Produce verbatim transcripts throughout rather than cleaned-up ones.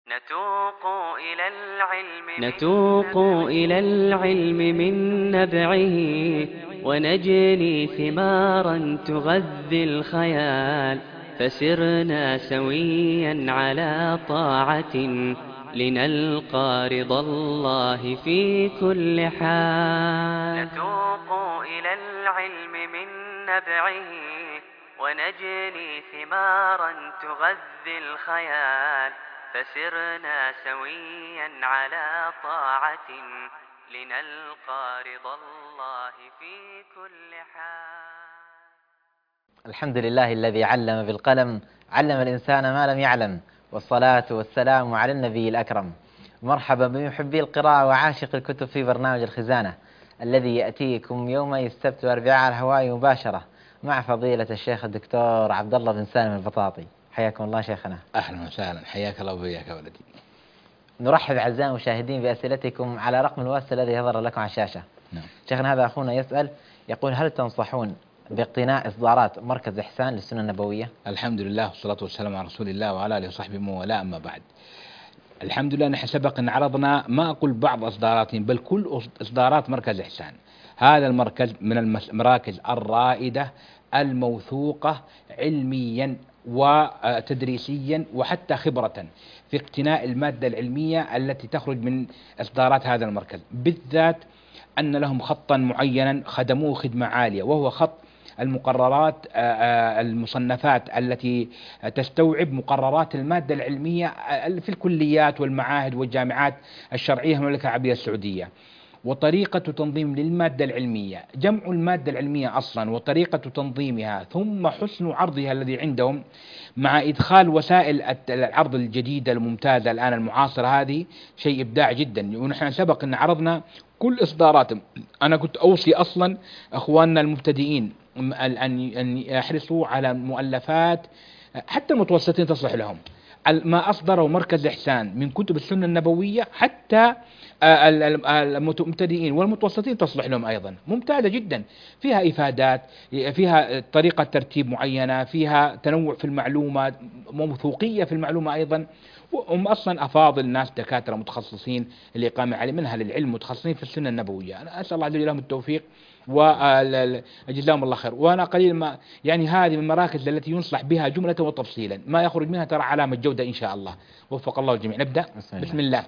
نتوق إلى العلم نتوق إلى العلم من نبعه، ونجني ثمارا تغذي الخيال، فسرنا سويا على طاعة لنلقى رضا الله في كل حال. نتوق إلى العلم من نبعه، ونجني ثمارا تغذي الخيال، فسرنا سويا على طاعة لنلقى رضا الله في كل حال. الحمد لله الذي علم بالقلم، علم الإنسان ما لم يعلم، والصلاة والسلام على النبي الأكرم. مرحبا بمحبي القراءة وعاشق الكتب في برنامج الخزانة الذي يأتيكم يوم السبت والأربعاء على الهواء مباشرة مع فضيلة الشيخ الدكتور عبد الله بن سالم البطاطي. حياكم الله شيخنا. أهلا وسهلا، حياك الله وبياك يا ولدي. نرحب أعزائي المشاهدين بأسئلتكم على رقم الواتس الذي يظهر لكم على الشاشة. نعم. شيخنا هذا أخونا يسأل يقول: هل تنصحون باقتناء إصدارات مركز إحسان للسنة النبوية؟ الحمد لله والصلاة والسلام على رسول الله وعلى آله وصحبه ومن والاه، أما بعد. الحمد لله، نحن سبق أن عرضنا ما أقول بعض إصداراتهم بل كل إصدارات مركز إحسان. هذا المركز من المراكز الرائدة الموثوقة علميا وتدريسيا وحتى خبرة في اقتناء المادة العلمية التي تخرج من إصدارات هذا المركز، بالذات أن لهم خطا معينا خدموه خدمة عالية، وهو خط المقررات المصنفات التي تستوعب مقررات المادة العلمية في الكليات والمعاهد والجامعات الشرعية في المملكة العربية السعودية. وطريقة تنظيم للمادة العلمية، جمع المادة العلمية أصلا وطريقة تنظيمها ثم حسن عرضها الذي عندهم، مع إدخال وسائل العرض الجديدة الممتازة الآن المعاصرة، هذه شيء إبداع جدا. ونحن سبق أن عرضنا كل إصداراتهم. أنا كنت أوصي أصلا أخواننا المبتدئين أن يحرصوا على مؤلفات حتى المتوسطين تصلح لهم. ما أصدره مركز إحسان من كتب السنة النبوية حتى المبتدئين والمتوسطين تصلح لهم أيضا، ممتازة جدا، فيها إفادات، فيها طريقة ترتيب معينة، فيها تنوع في المعلومة، موثوقية في المعلومة أيضا. هم أصلا أفاضل ناس دكاترة متخصصين الإقامة على منها للعلم، متخصصين في السنة النبوية. أنا أسأل الله لهم التوفيق وجزاهم الله خير. وأنا قليل ما يعني هذه من المراكز التي ينصح بها جملة وتفصيلا، ما يخرج منها ترى علامة جودة إن شاء الله. وفق الله الجميع. نبدأ. بسم الله.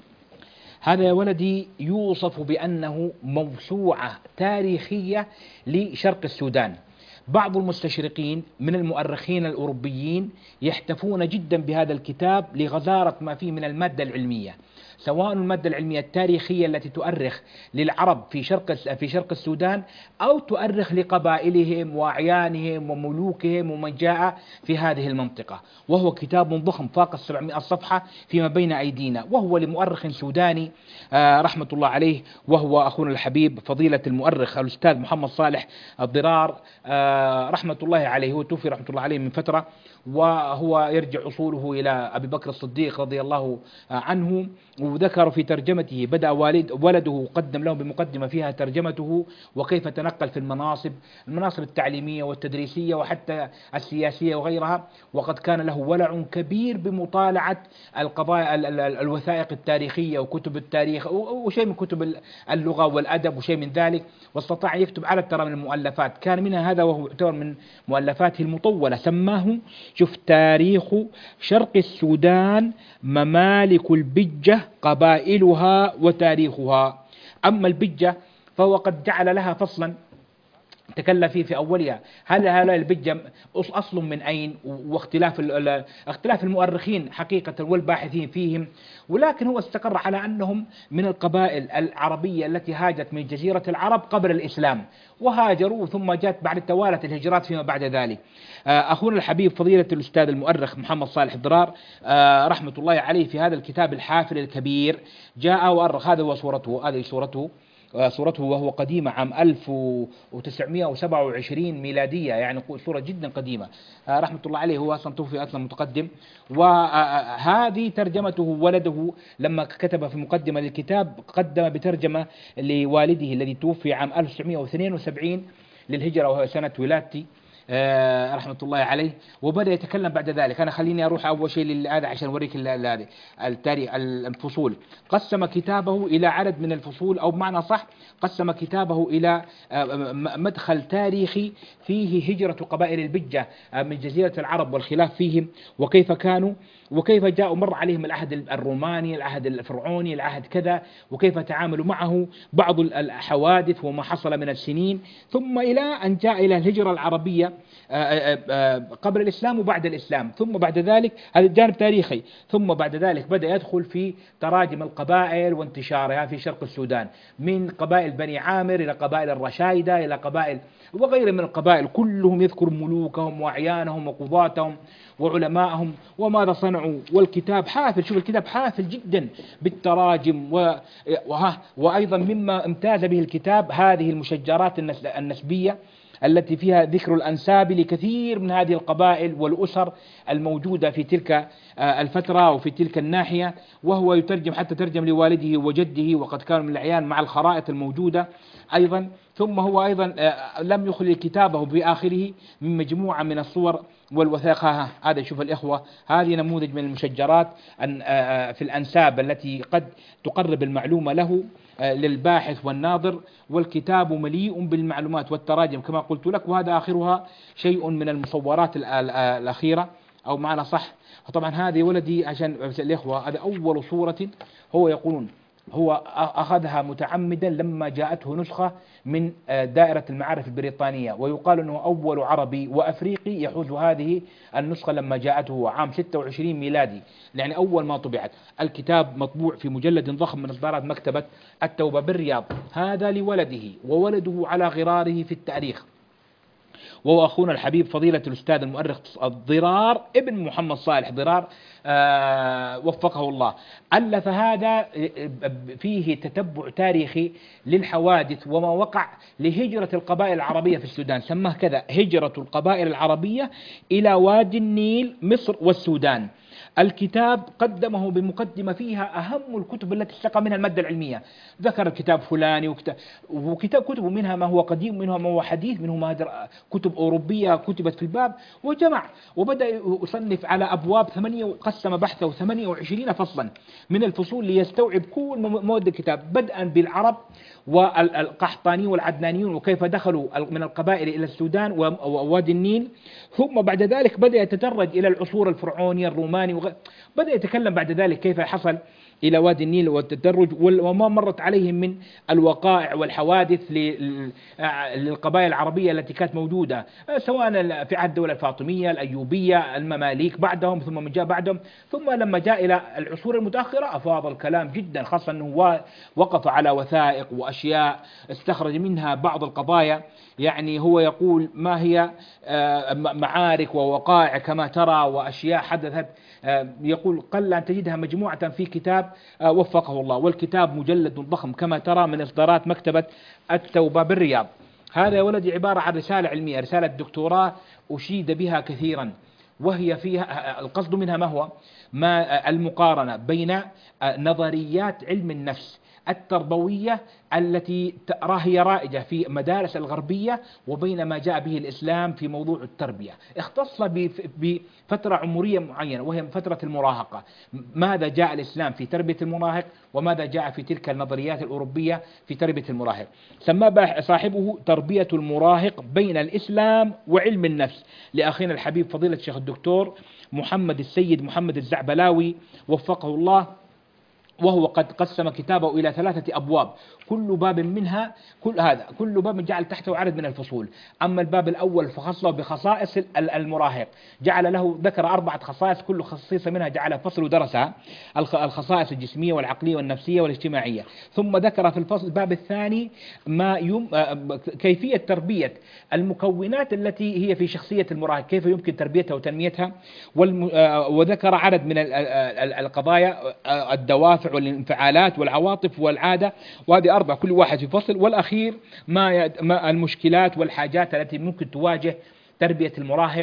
هذا يا ولدي يوصف بأنه موسوعة تاريخية لشرق السودان. بعض المستشرقين من المؤرخين الأوروبيين يحتفون جدا بهذا الكتاب لغزارة ما فيه من المادة العلمية، سواء المادة العلمية التاريخية التي تؤرخ للعرب في شرق في شرق السودان، أو تؤرخ لقبائلهم وأعيانهم وملوكهم ومن جاء في هذه المنطقة. وهو كتاب ضخم فاق السبعمائة صفحة فيما بين أيدينا، وهو لمؤرخ سوداني آه رحمة الله عليه، وهو أخونا الحبيب فضيلة المؤرخ الأستاذ محمد صالح الضرار آه رحمة الله عليه. هو توفي رحمة الله عليه من فترة، وهو يرجع أصوله إلى أبي بكر الصديق رضي الله عنه. وذكر في ترجمته بدأ والد ولده قدم له بمقدمة فيها ترجمته وكيف تنقل في المناصب المناصب التعليمية والتدريسية وحتى السياسية وغيرها. وقد كان له ولع كبير بمطالعة القضايا الوثائق التاريخية وكتب التاريخ وشيء من كتب اللغة والأدب وشيء من ذلك، واستطاع يكتب على ترى من المؤلفات. كان منها هذا وهو يعتبر من مؤلفاته المطولة، سماه شوف تاريخ شرق السودان ممالك البجة قبائلها وتاريخها. أما البجة فهو قد جعل لها فصلا تكلم فيه في أولها، هل هؤلاء البجة أصل من أين، واختلاف اختلاف المؤرخين حقيقة والباحثين فيهم. ولكن هو استقر على أنهم من القبائل العربية التي هاجت من جزيرة العرب قبل الإسلام، وهاجروا ثم جاءت بعد توالت الهجرات فيما بعد ذلك. أخونا الحبيب فضيلة الأستاذ المؤرخ محمد صالح الضرار رحمة الله عليه في هذا الكتاب الحافل الكبير جاء وأرخ. هذا هو صورته، هذه صورته صورته وهو قديمة عام ألف وتسعمائة وسبعة وعشرين ميلادية، يعني صورة جدا قديمة رحمة الله عليه. هو أصلا توفي أصلا متقدم. وهذه ترجمته ولده لما كتب في مقدمة للكتاب قدم بترجمة لوالده الذي توفي عام ألف وتسعمائة واثنين وسبعين للهجرة وهو سنة ولادتي آه رحمة الله عليه، وبدأ يتكلم بعد ذلك. أنا خليني أروح أول شيء لهذا عشان أوريك هذه التاريخ الفصول. قسم كتابه إلى عدد من الفصول، أو بمعنى صح قسم كتابه إلى مدخل تاريخي فيه هجرة قبائل البجة من جزيرة العرب والخلاف فيهم وكيف كانوا وكيف جاءوا، مر عليهم العهد الروماني، العهد الفرعوني، العهد كذا، وكيف تعاملوا معه، بعض الحوادث وما حصل من السنين، ثم إلى أن جاء إلى الهجرة العربية قبل الإسلام وبعد الإسلام. ثم بعد ذلك هذا الجانب تاريخي. ثم بعد ذلك بدأ يدخل في تراجم القبائل وانتشارها في شرق السودان، من قبائل بني عامر إلى قبائل الرشايدة إلى قبائل وغيرها من القبائل، كلهم يذكر ملوكهم وأعيانهم وقضاتهم وعلمائهم وماذا صنعوا. والكتاب حافل، شوف الكتاب حافل جدا بالتراجم و... وها وأيضا مما امتاز به الكتاب هذه المشجرات النسبية التي فيها ذكر الأنساب لكثير من هذه القبائل والأسر الموجودة في تلك الفترة وفي تلك الناحية، وهو يترجم حتى ترجم لوالده وجده وقد كانوا من الأعيان مع الخرائط الموجودة أيضا. ثم هو أيضا لم يخلي كتابه بآخره من مجموعة من الصور والوثائق. هذا شوف الإخوة، هذه نموذج من المشجرات في الأنساب التي قد تقرب المعلومة له للباحث والناظر، والكتاب مليء بالمعلومات والتراجم كما قلت لك. وهذا آخرها شيء من المصورات الأخيرة أو معنى صح. طبعا هذه ولدي عشان الإخوة، هذا أول صورة هو يقولون هو أخذها متعمدا لما جاءته نسخة من دائرة المعارف البريطانية، ويقال أنه أول عربي وأفريقي يحوز هذه النسخة لما جاءته عام ستة وعشرين ميلادي، يعني أول ما طبعت. الكتاب مطبوع في مجلد ضخم من إصدارات مكتبة التوبة بالرياض. هذا لولده، وولده على غراره في التاريخ، وهو أخونا الحبيب فضيلة الأستاذ المؤرخ الضرار ابن محمد صالح ضرار آه وفقه الله. ألف هذا فيه تتبع تاريخي للحوادث وما وقع لهجرة القبائل العربية في السودان، سماه كذا هجرة القبائل العربية إلى وادي النيل مصر والسودان. الكتاب قدمه بمقدمة فيها أهم الكتب التي استقى منها المادة العلمية، ذكر الكتاب فلاني وكتاب, وكتاب كتب منها ما هو قديم، منها ما هو حديث، منه ما كتب أوروبية كتبت في الباب، وجمع وبدأ يصنف على أبواب ثمانية، وقسم بحثه ثمانية وعشرين فصلا من الفصول ليستوعب كل مواد الكتاب، بدءا بالعرب والقحطاني والعدنانيون وكيف دخلوا من القبائل إلى السودان ووادي النيل، ثم بعد ذلك بدأ يتدرج إلى العصور الفرعونية الروماني وغ... بدأ يتكلم بعد ذلك كيف حصل إلى وادي النيل والتدرج وما مرت عليهم من الوقائع والحوادث للقبائل العربية التي كانت موجودة سواء في عهد الدولة الفاطمية الأيوبية المماليك بعدهم ثم من جاء بعدهم، ثم لما جاء إلى العصور المتأخرة أفاض الكلام جدا، خاصة أنه وقف على وثائق وأشياء استخرج منها بعض القضايا. يعني هو يقول ما هي معارك ووقائع كما ترى وأشياء حدثت، يقول قل أن تجدها مجموعة في كتاب وفقه الله. والكتاب مجلد ضخم كما ترى من إصدارات مكتبة التوبة بالرياض. هذا يا ولدي عبارة عن رسالة علمية، رسالة دكتوراه أشيد بها كثيرا، وهي فيها القصد منها ما هو ما المقارنة بين نظريات علم النفس التربوية التي تراها هي رائجة في مدارس الغربية وبين ما جاء به الإسلام في موضوع التربية. اختص بفترة عمرية معينة وهي فترة المراهقة، ماذا جاء الإسلام في تربية المراهق وماذا جاء في تلك النظريات الأوروبية في تربية المراهق. سمى صاحبه تربية المراهق بين الإسلام وعلم النفس، لأخينا الحبيب فضيلة الشيخ الدكتور محمد السيد محمد الزعبلاوي وفقه الله، وهو قد قسم كتابه إلى ثلاثة أبواب، كل باب منها كل هذا كل باب جعل تحته عدد من الفصول. أما الباب الأول فخصه بخصائص المراهق، جعل له ذكر أربعة خصائص كل خصيصة منها جعل فصل ودرسها، الخصائص الجسمية والعقلية والنفسية والاجتماعية. ثم ذكر في الفصل الباب الثاني ما يم كيفية تربية المكونات التي هي في شخصية المراهق، كيف يمكن تربيتها وتنميتها، وذكر عدد من القضايا الدوافع والانفعالات والعواطف والعادة، وهذه أربعة كل واحد في فصل. والأخير ما المشكلات والحاجات التي ممكن تواجه تربية المراهق،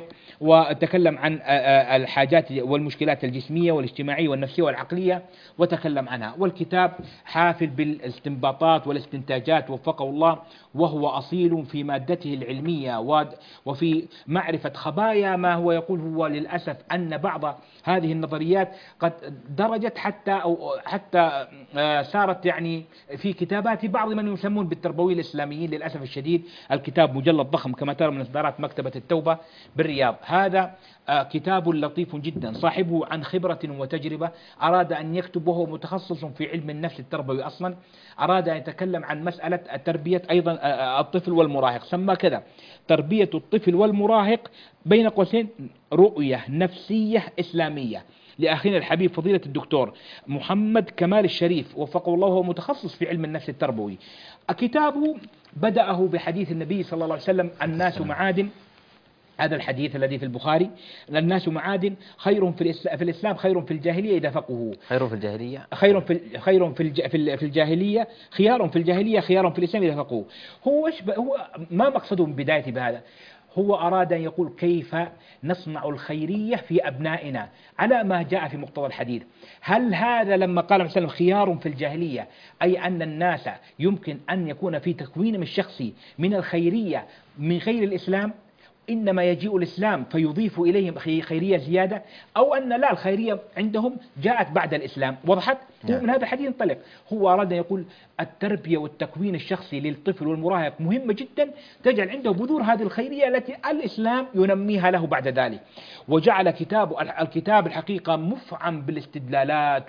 وتكلم عن الحاجات والمشكلات الجسمية والاجتماعية والنفسية والعقلية وتكلم عنها. والكتاب حافل بالاستنباطات والاستنتاجات وفقه الله، وهو أصيل في مادته العلمية وفي معرفة خبايا ما هو يقول. هو للأسف أن بعض هذه النظريات قد درجت حتى أو حتى صارت يعني في كتابات بعض من يسمون بالتربوي الإسلاميين. للأسف الشديد الكتاب مجلد ضخم كما ترى من إصدارات مكتبة التوبة بالرياض. هذا كتاب لطيف جدا، صاحبه عن خبرة وتجربة، أراد أن يكتب وهو متخصص في علم النفس التربوي أصلا، أراد أن يتكلم عن مسألة تربية أيضا الطفل والمراهق، سمى كذا تربية الطفل والمراهق بين قوسين رؤية نفسية إسلامية لأخينا الحبيب فضيلة الدكتور محمد كمال الشريف وفقه الله، هو متخصص في علم النفس التربوي. كتابه بدأه بحديث النبي صلى الله عليه وسلم الناس معادن، هذا الحديث الذي في البخاري، الناس معادن، خير في الإسلام, في الإسلام خير في الجاهلية إذا فقهوا، خير في الجاهلية خير في خير في في الجاهلية، خيار في الجاهلية خيار في الإسلام إذا فقهوا. هو هو ما مقصده من بداية بهذا، هو أراد أن يقول كيف نصنع الخيرية في أبنائنا على ما جاء في مقتضى الحديث. هل هذا لما قال عليه وسلم خيار في الجاهلية أي أن الناس يمكن أن يكون في تكوينهم الشخصي من الخيرية من غير الإسلام، إنما يجيء الإسلام فيضيف إليهم خيرية زيادة، أو أن لا الخيرية عندهم جاءت بعد الإسلام؟ وضحت؟ هو من هذا الحديث ينطلق. هو أراد أن يقول التربية والتكوين الشخصي للطفل والمراهق مهمة جدا، تجعل عنده بذور هذه الخيرية التي الإسلام ينميها له بعد ذلك. وجعل كتاب الكتاب الحقيقة مفعم بالاستدلالات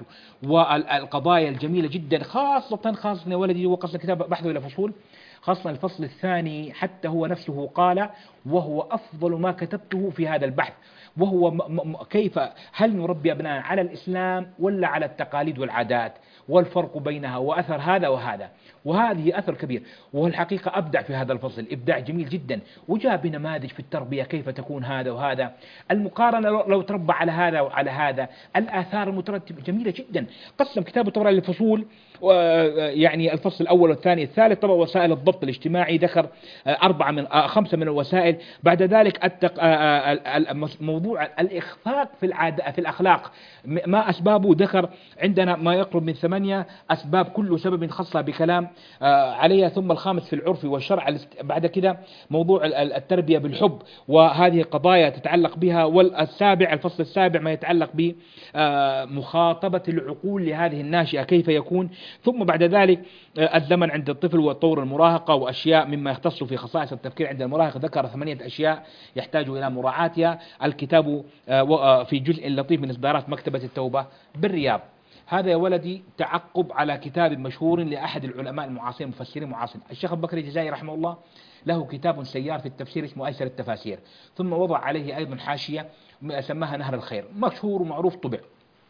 والقضايا الجميلة جدا، خاصة خاصة يا ولدي وقص الكتاب بحثه إلى فصول، خاصة الفصل الثاني حتى هو نفسه قال وهو أفضل ما كتبته في هذا البحث، وهو م م كيف هل نربي أبناءنا على الإسلام ولا على التقاليد والعادات، والفرق بينها وأثر هذا وهذا، وهذه أثر كبير. والحقيقة أبدع في هذا الفصل إبداع جميل جدا، وجاء بنماذج في التربية كيف تكون هذا وهذا، المقارنة لو تربى على هذا وعلى هذا، الآثار المترتبة جميلة جدا. قسم كتاب التوراة للفصول، يعني الفصل الأول والثاني الثالث. طبعا وسائل الضبط الاجتماعي ذكر أربعة من خمسة من الوسائل. بعد ذلك التق... موضوع الإخفاق في العاد... في الأخلاق ما أسبابه، ذكر عندنا ما يقرب من ثمانية أسباب كل سبب خاصة بكلام عليها. ثم الخامس في العرف والشرع. بعد كده موضوع التربية بالحب وهذه قضايا تتعلق بها. والسابع الفصل السابع ما يتعلق بمخاطبة العقول لهذه الناشئة كيف يكون. ثم بعد ذلك الزمن عند الطفل وطور المراهقة وأشياء مما يختص في خصائص التفكير عند المراهق، ذكر ثمانية أشياء يحتاج إلى مراعاتها. الكتاب في جزء لطيف من إصدارات مكتبة التوبة بالرياض. هذا يا ولدي تعقب على كتاب مشهور لأحد العلماء المعاصرين المفسرين المعاصرين، الشيخ أبو بكر الجزائري رحمه الله، له كتاب سيار في التفسير اسمه أيسر التفاسير، ثم وضع عليه أيضا حاشية سماها نهر الخير، مشهور ومعروف طبع.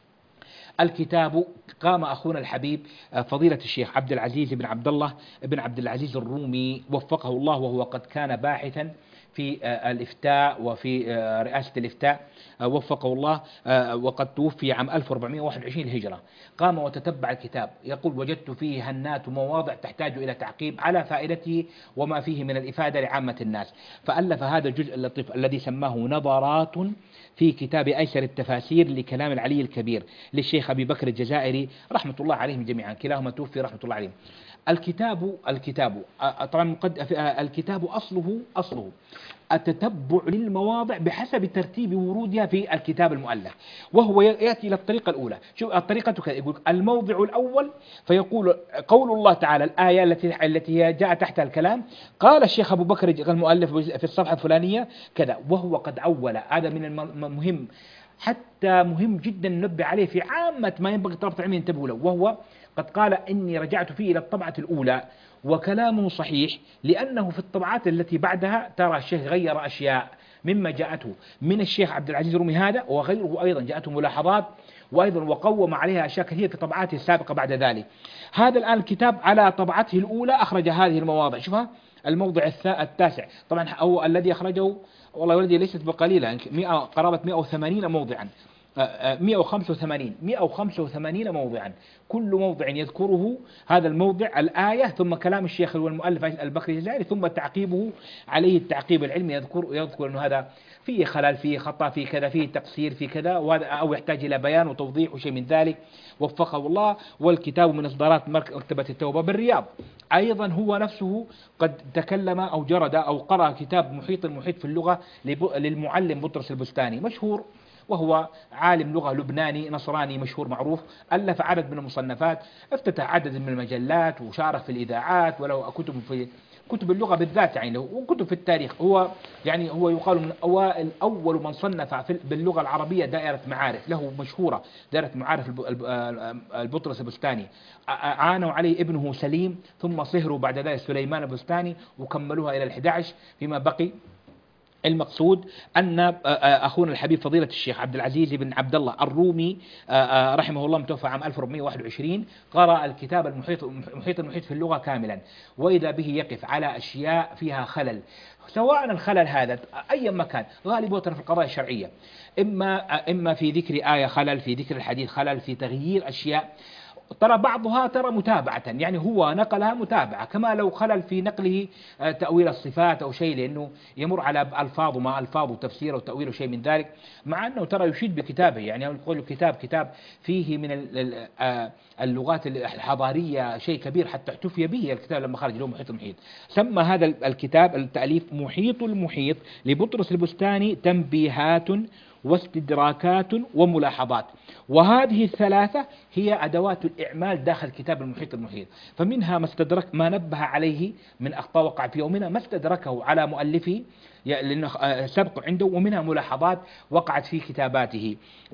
الكتاب قام أخونا الحبيب فضيلة الشيخ عبد العزيز بن عبد الله بن عبد العزيز الرومي وفقه الله، وهو قد كان باحثا في الإفتاء وفي رئاسة الإفتاء وفقه الله، وقد توفي عام ألف وأربعمائة وواحد وعشرين الهجرة. قام وتتبع الكتاب، يقول وجدت فيه هنات ومواضع تحتاج إلى تعقيب على فائدته وما فيه من الإفادة لعامة الناس، فألف هذا الجزء اللطيف الذي سماه نظرات في كتاب أيسر التفاسير لكلام العلي الكبير للشيخ أبي بكر الجزائري رحمة الله عليهم جميعا، كلاهما توفي رحمة الله عليهم. الكتاب الكتاب طبعا الكتاب أصله أصله التتبع للمواضع بحسب ترتيب ورودها في الكتاب المؤلف، وهو يأتي إلى الطريقة الأولى. شوف الطريقة كذا، يقول الموضع الأول فيقول قول الله تعالى الآية التي التي جاء تحتها الكلام، قال الشيخ أبو بكر المؤلف في الصفحة الفلانية كذا، وهو قد أول. هذا من المهم، حتى مهم جدا ننبه عليه في عامة ما ينبغي طلبة العلم ينتبهوا له، وهو قد قال إني رجعت فيه إلى الطبعة الأولى، وكلامه صحيح لأنه في الطبعات التي بعدها ترى الشيخ غير أشياء مما جاءته من الشيخ عبد العزيز الرومي هذا وغيره، أيضا جاءته ملاحظات وأيضا وقوم عليها أشياء كثيرة في طبعاته السابقة بعد ذلك. هذا الآن الكتاب على طبعته الأولى أخرج هذه المواضع، شوفها الموضع التاسع طبعا، أو الذي أخرجه والله ولدي ليست بقليلة، مئة قرابة مئة وثمانين موضعا. مئة وخمسة وثمانين مئة وخمسة وثمانين موضعا، كل موضع يذكره هذا الموضع الآية ثم كلام الشيخ والمؤلف البكري الجزائري ثم تعقيبه عليه التعقيب العلمي، يذكر يذكر أنه هذا فيه خلل، فيه خطأ، فيه كذا، فيه تقصير، فيه كذا، وهذا أو يحتاج إلى بيان وتوضيح وشيء من ذلك، وفقه الله. والكتاب من إصدارات مكتبة التوبة بالرياض. أيضا هو نفسه قد تكلم أو جرد أو قرأ كتاب محيط المحيط في اللغة للمعلم بطرس البستاني، مشهور، وهو عالم لغة لبناني نصراني مشهور معروف، ألف عدد من المصنفات، افتتح عدد من المجلات وشارك في الإذاعات، وله كتب في كتب اللغة بالذات يعني، وكتب في التاريخ. هو يعني هو يقال من أوائل أول من صنف باللغة العربية دائرة معارف، له مشهورة دائرة معارف البطرس البستاني. عانوا عليه ابنه سليم، ثم صهروا بعد ذلك سليمان البستاني، وكملوها إلى الأحد عشر فيما بقي. المقصود أن أخونا الحبيب فضيلة الشيخ عبد العزيز بن عبد الله الرومي رحمه الله متوفى عام ألف وأربعمئة وواحد وعشرين، قرأ الكتاب المحيط المحيط المحيط في اللغة كاملا، وإذا به يقف على أشياء فيها خلل، سواء الخلل هذا أي مكان، غالبا في القضايا الشرعية، إما إما في ذكر آية خلل، في ذكر الحديث خلل، في تغيير أشياء، ترى بعضها ترى متابعة، يعني هو نقلها متابعة، كما لو خلل في نقله تأويل الصفات أو شيء، لأنه يمر على ألفاظ وما ألفاظ وتفسير وتأويل وشيء من ذلك، مع أنه ترى يشيد بكتابه، يعني يقول كتاب كتاب فيه من اللغات الحضارية شيء كبير، حتى احتفي به الكتاب لما خرج له محيط المحيط. سمى هذا الكتاب التأليف محيط المحيط لبطرس البستاني تنبيهات واستدراكات وملاحظات، وهذه الثلاثة هي أدوات الإعمال داخل كتاب المحيط المحيط. فمنها ما استدرك ما نبه عليه من أخطاء وقع فيه، ومنها ما استدركه على مؤلفه لأنه سبق عنده، ومنها ملاحظات وقعت في كتاباته.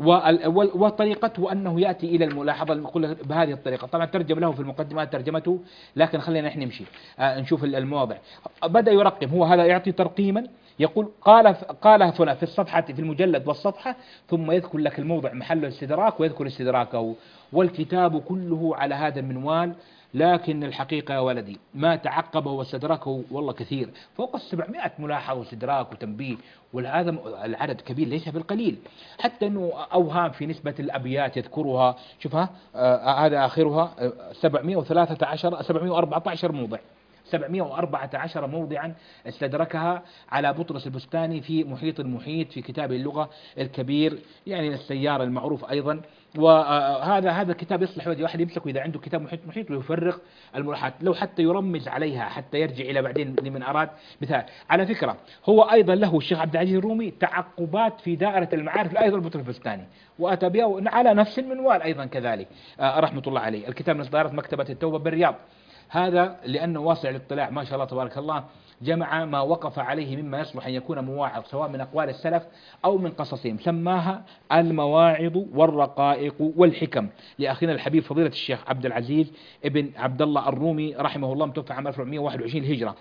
وطريقته أنه يأتي إلى الملاحظة بهذه الطريقة. طبعا ترجم له في المقدمات ترجمته، لكن خلينا نحن نمشي نشوف المواضع. بدأ يرقم، هو هذا يعطي ترقيما، يقول قال قال هنا في الصفحة في المجلد والصفحة، ثم يذكر لك الموضع محل الاستدراك ويذكر استدراكه، والكتاب كله على هذا المنوال. لكن الحقيقة يا ولدي ما تعقبه واستدركه والله كثير، فوق السبعمائة ملاحظة واستدراك وتنبيه، وهذا العدد كبير ليس بالقليل، حتى أنه أوهام في نسبة الأبيات يذكرها، شوفها آه هذا آخرها سبعمائة وثلاثة عشر سبعمائة وأربعة عشر موضع، سبعمائة وأربعة عشر موضعا استدركها على بطرس البستاني في محيط المحيط في كتاب اللغة الكبير، يعني السيار المعروف أيضا. وهذا هذا الكتاب يصلح واحد يمسكه إذا عنده كتاب محيط محيط ويفرق الملاحظات، لو حتى يرمز عليها حتى يرجع إلى بعدين لمن أراد. مثال على فكرة، هو أيضا له الشيخ عبد العزيز الرومي تعقبات في دائرة المعارف أيضا بطرس البستاني، وأتى بها على نفس المنوال أيضا كذلك رحمة الله عليه. الكتاب من إصدارات مكتبة التوبة بالرياض، هذا لأنه واسع الاطلاع ما شاء الله تبارك الله، جمع ما وقف عليه مما يصلح أن يكون مواعظ، سواء من أقوال السلف أو من قصصهم، سماها المواعظ والرقائق والحكم لأخينا الحبيب فضيلة الشيخ عبد العزيز ابن عبد الله الرومي رحمه الله متوفى عام ألف وأربعمائة وواحد وعشرين الهجرة.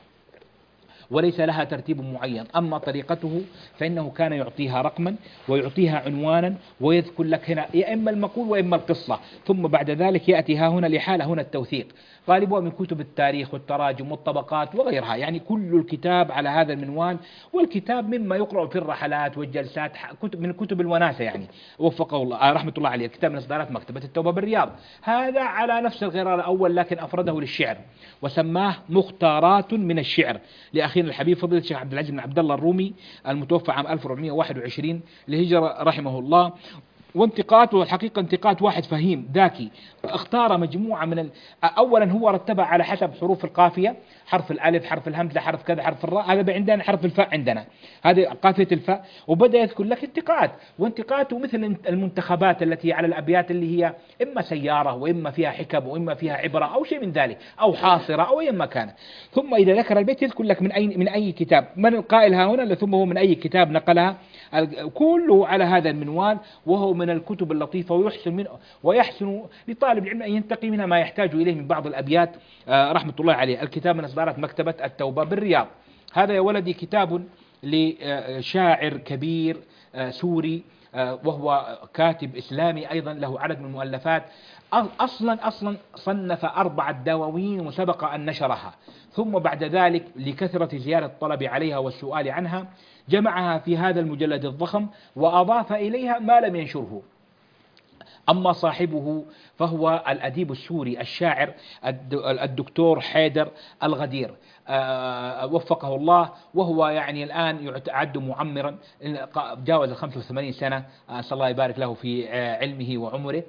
وليس لها ترتيب معين، أما طريقته فإنه كان يعطيها رقما ويعطيها عنوانا، ويذكر لك هنا يا إما المقول وإما القصة، ثم بعد ذلك يأتي ها هنا لحالة هنا التوثيق، غالبا من كتب التاريخ والتراجم والطبقات وغيرها، يعني كل الكتاب على هذا المنوال. والكتاب مما يقرأ في الرحلات والجلسات، كتب من كتب الوناسة يعني، وفقه الله رحمة الله عليه. الكتاب من إصدارات مكتبة التوبة بالرياض، هذا على نفس الغرار الأول لكن أفرده للشعر وسماه مختارات من الشعر لأخينا الحبيب فضيلة الشيخ عبد العزيز بن عبد الله الرومي المتوفى عام ألف وأربعمائة وواحد وعشرين الهجرة رحمه الله. وانتقاته الحقيقة انتقاد واحد فهيم ذكي، اختار مجموعة من ال... أولا هو رتبها على حسب حروف القافية، حرف الألف، حرف الهمزة، حرف كذا، حرف الراء، هذا عندنا حرف الفاء عندنا، هذه قافية الفاء، وبدأ يذكر لك انتقاد، وانتقاده مثل المنتخبات التي على الأبيات اللي هي إما سيارة وإما فيها حكم وإما فيها عبرة أو شيء من ذلك أو حاصرة أو أي مكان. ثم إذا ذكر البيت يذكر لك من أي من أي كتاب، من القائل ها هنا، ثم هو من أي كتاب نقلها، كله على هذا المنوال، وهو من الكتب اللطيفة، ويحسن من ويحسن لطالب العلم أن ينتقي منها ما يحتاج إليه من بعض الأبيات رحمة الله عليه. الكتاب من إصدارات مكتبة التوبة بالرياض. هذا يا ولدي كتاب لشاعر كبير سوري، وهو كاتب إسلامي أيضا، له عدد من المؤلفات. أصلا أصلا صنف أربعة دواوين وسبق أن نشرها، ثم بعد ذلك لكثرة زيادة الطلب عليها والسؤال عنها جمعها في هذا المجلد الضخم، وأضاف إليها ما لم ينشره، أما صاحبه فهو الأديب السوري الشاعر الدكتور حيدر الغدير وفقه الله، وهو يعني الآن يعد معمرا جاوز خمسة وثمانين سنة، أسأل الله يبارك له في علمه وعمره،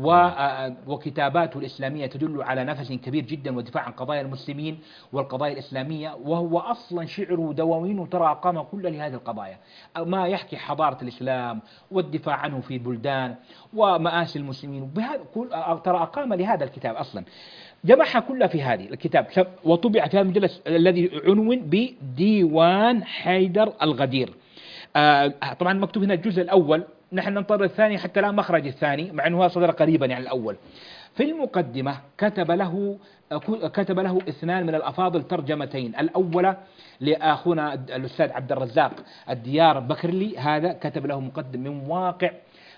وكتاباته الإسلامية تدل على نفس كبير جدا ودفاع عن قضايا المسلمين والقضايا الإسلامية، وهو أصلا شعره دواوين ترى أقام كل لهذه القضايا، ما يحكي حضارة الإسلام والدفاع عنه في بلدان ومآسي المسلمين، ترى أقام لهذا الكتاب أصلا، جمعها كلها في هذه الكتاب، وطبع في هذا المجلد الذي عنون بديوان حيدر الغدير. آه طبعا مكتوب هنا الجزء الأول، نحن ننتظر الثاني حتى لا مخرج الثاني، مع أنه صدر قريبا يعني الأول. في المقدمة كتب له كتب له اثنان من الأفاضل ترجمتين، الأولى لأخونا الأستاذ عبد الرزاق الديار بكرلي، هذا كتب له مقدم من واقع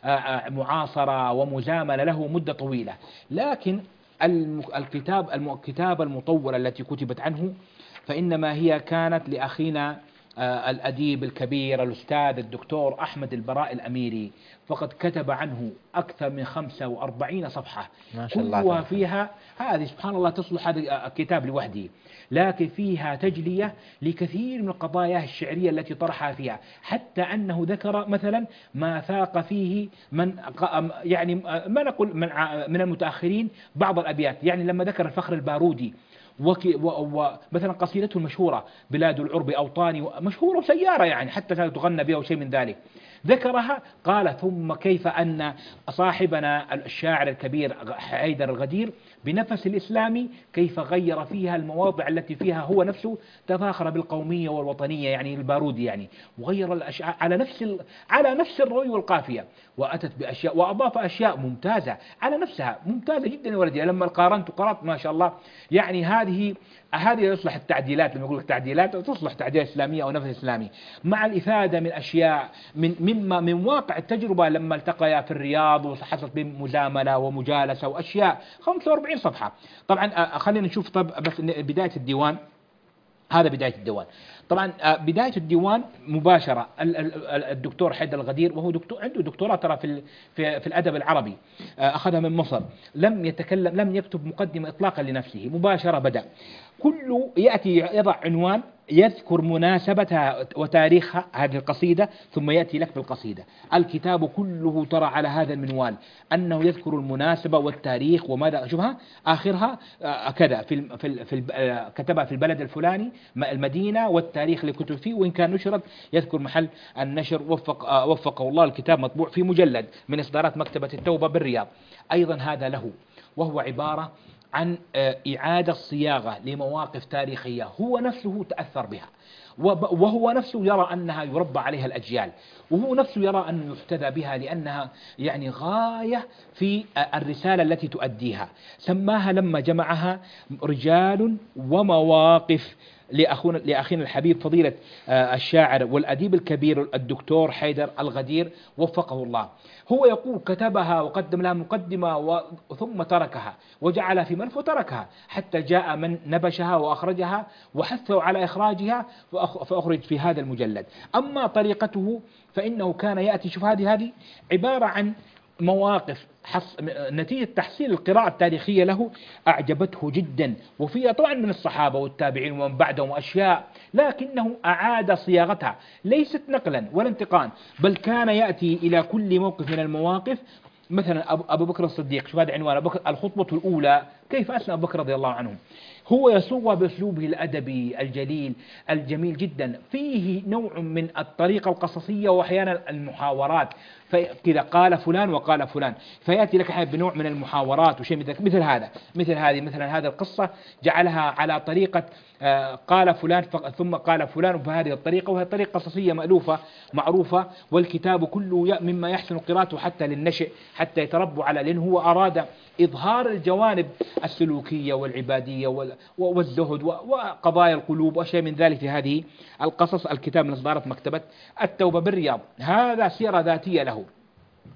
معاصرة ومزامنة له مدة طويلة، لكن الكتاب الكتابة المطولة التي كتبت عنه فإنما هي كانت لأخينا الأديب الكبير الأستاذ الدكتور أحمد البراء الأميري، فقد كتب عنه أكثر من خمسة وأربعين صفحة ما شاء الله، كلها فيها هذه سبحان الله تصلح هذا الكتاب لوحده، لكن فيها تجلية لكثير من القضايا الشعرية التي طرحها فيها، حتى أنه ذكر مثلا ما فاق فيه من يعني ما نقول من من المتأخرين بعض الأبيات، يعني لما ذكر الفخر البارودي ومثلا قصيدته المشهورة بلاد العرب أوطاني، مشهورة وسيارة يعني حتى تغنى بها وشيء من ذلك، ذكرها قال ثم كيف أن صاحبنا الشاعر الكبير حيدر الغدير بنفس الإسلامي كيف غير فيها المواضع التي فيها هو نفسه تفاخر بالقومية والوطنية، يعني البارودي يعني، وغير الأشياء على نفس ال... على نفس الروي والقافية، وأتت بأشياء وأضاف أشياء ممتازة على نفسها، ممتازة جدا يا ولدي، لما قارنت قرأت ما شاء الله، يعني هذه هذه يصلح التعديلات، لما يقول لك تعديلات تصلح تعديلات إسلامية أو نفس إسلامي، مع الإفادة من أشياء من مما من واقع التجربة لما التقيا في الرياض وحصلت بين مزاملة ومجالسة وأشياء، خمسة وأربعين صفحة. طبعا خلينا نشوف طب بس بداية الديوان، هذا بداية الديوان. طبعا بداية الديوان مباشرة الدكتور حيدر الغدير، وهو دكتور عنده دكتوراه ترى في في, في الأدب العربي، أخذها من مصر، لم يتكلم لم يكتب مقدمة إطلاقا لنفسه، مباشرة بدأ كله يأتي يضع عنوان يذكر مناسبتها وتاريخها هذه القصيدة، ثم يأتي لك بالقصيدة. الكتاب كله ترى على هذا المنوال أنه يذكر المناسبة والتاريخ وماذا شوفها آخرها كذا في في في كتبها في البلد الفلاني المدينة والتاريخ اللي كتب فيه، وإن كان نشرت يذكر محل النشر. وفق وفقه الله، الكتاب مطبوع في مجلد من إصدارات مكتبة التوبة بالرياض أيضا، هذا له، وهو عبارة عن إعادة صياغة لمواقف تاريخية هو نفسه تأثر بها، وهو نفسه يرى أنها يربى عليها الأجيال، وهو نفسه يرى أن يحتذى بها لأنها يعني غاية في الرسالة التي تؤديها. سماها لما جمعها رجال ومواقف لأخونا لأخينا الحبيب فضيلة الشاعر والأديب الكبير الدكتور حيدر الغدير وفقه الله. هو يقول كتبها وقدم لها مقدمة ثم تركها وجعلها في ملف وتركها حتى جاء من نبشها وأخرجها وحثوا على إخراجها فأخرج في هذا المجلد. أما طريقته فإنه كان يأتي، شوف هذه هذه عبارة عن مواقف حص... نتيجة تحصيل القراءة التاريخية له أعجبته جدا، وفيها طبعا من الصحابة والتابعين ومن بعدهم أشياء، لكنه أعاد صياغتها ليست نقلا ولا انتقان، بل كان يأتي إلى كل موقف من المواقف. مثلا أبو بكر الصديق، شوف هذا عنوان الخطبة الأولى، كيف أثنى أبو بكر رضي الله عنه، هو يصوغ بأسلوبه الأدبي الجليل الجميل جدا، فيه نوع من الطريقة القصصية وأحيانا المحاورات، فكذا قال فلان وقال فلان، فيأتي لك بنوع من المحاورات وشيء مثل مثل هذا مثل هذه مثلا هذه القصة جعلها على طريقة قال فلان ثم قال فلان بهذه الطريقة، وهي طريقة قصصية مألوفة معروفة. والكتاب كله مما يحسن قراءته حتى للنشء حتى يتربوا على، لأنه هو أراد إظهار الجوانب السلوكية والعبادية والزهد وقضايا القلوب وشيء من ذلك في هذه القصص. الكتاب من إصدارات مكتبة التوبة بالرياض، هذا سيرة ذاتية له.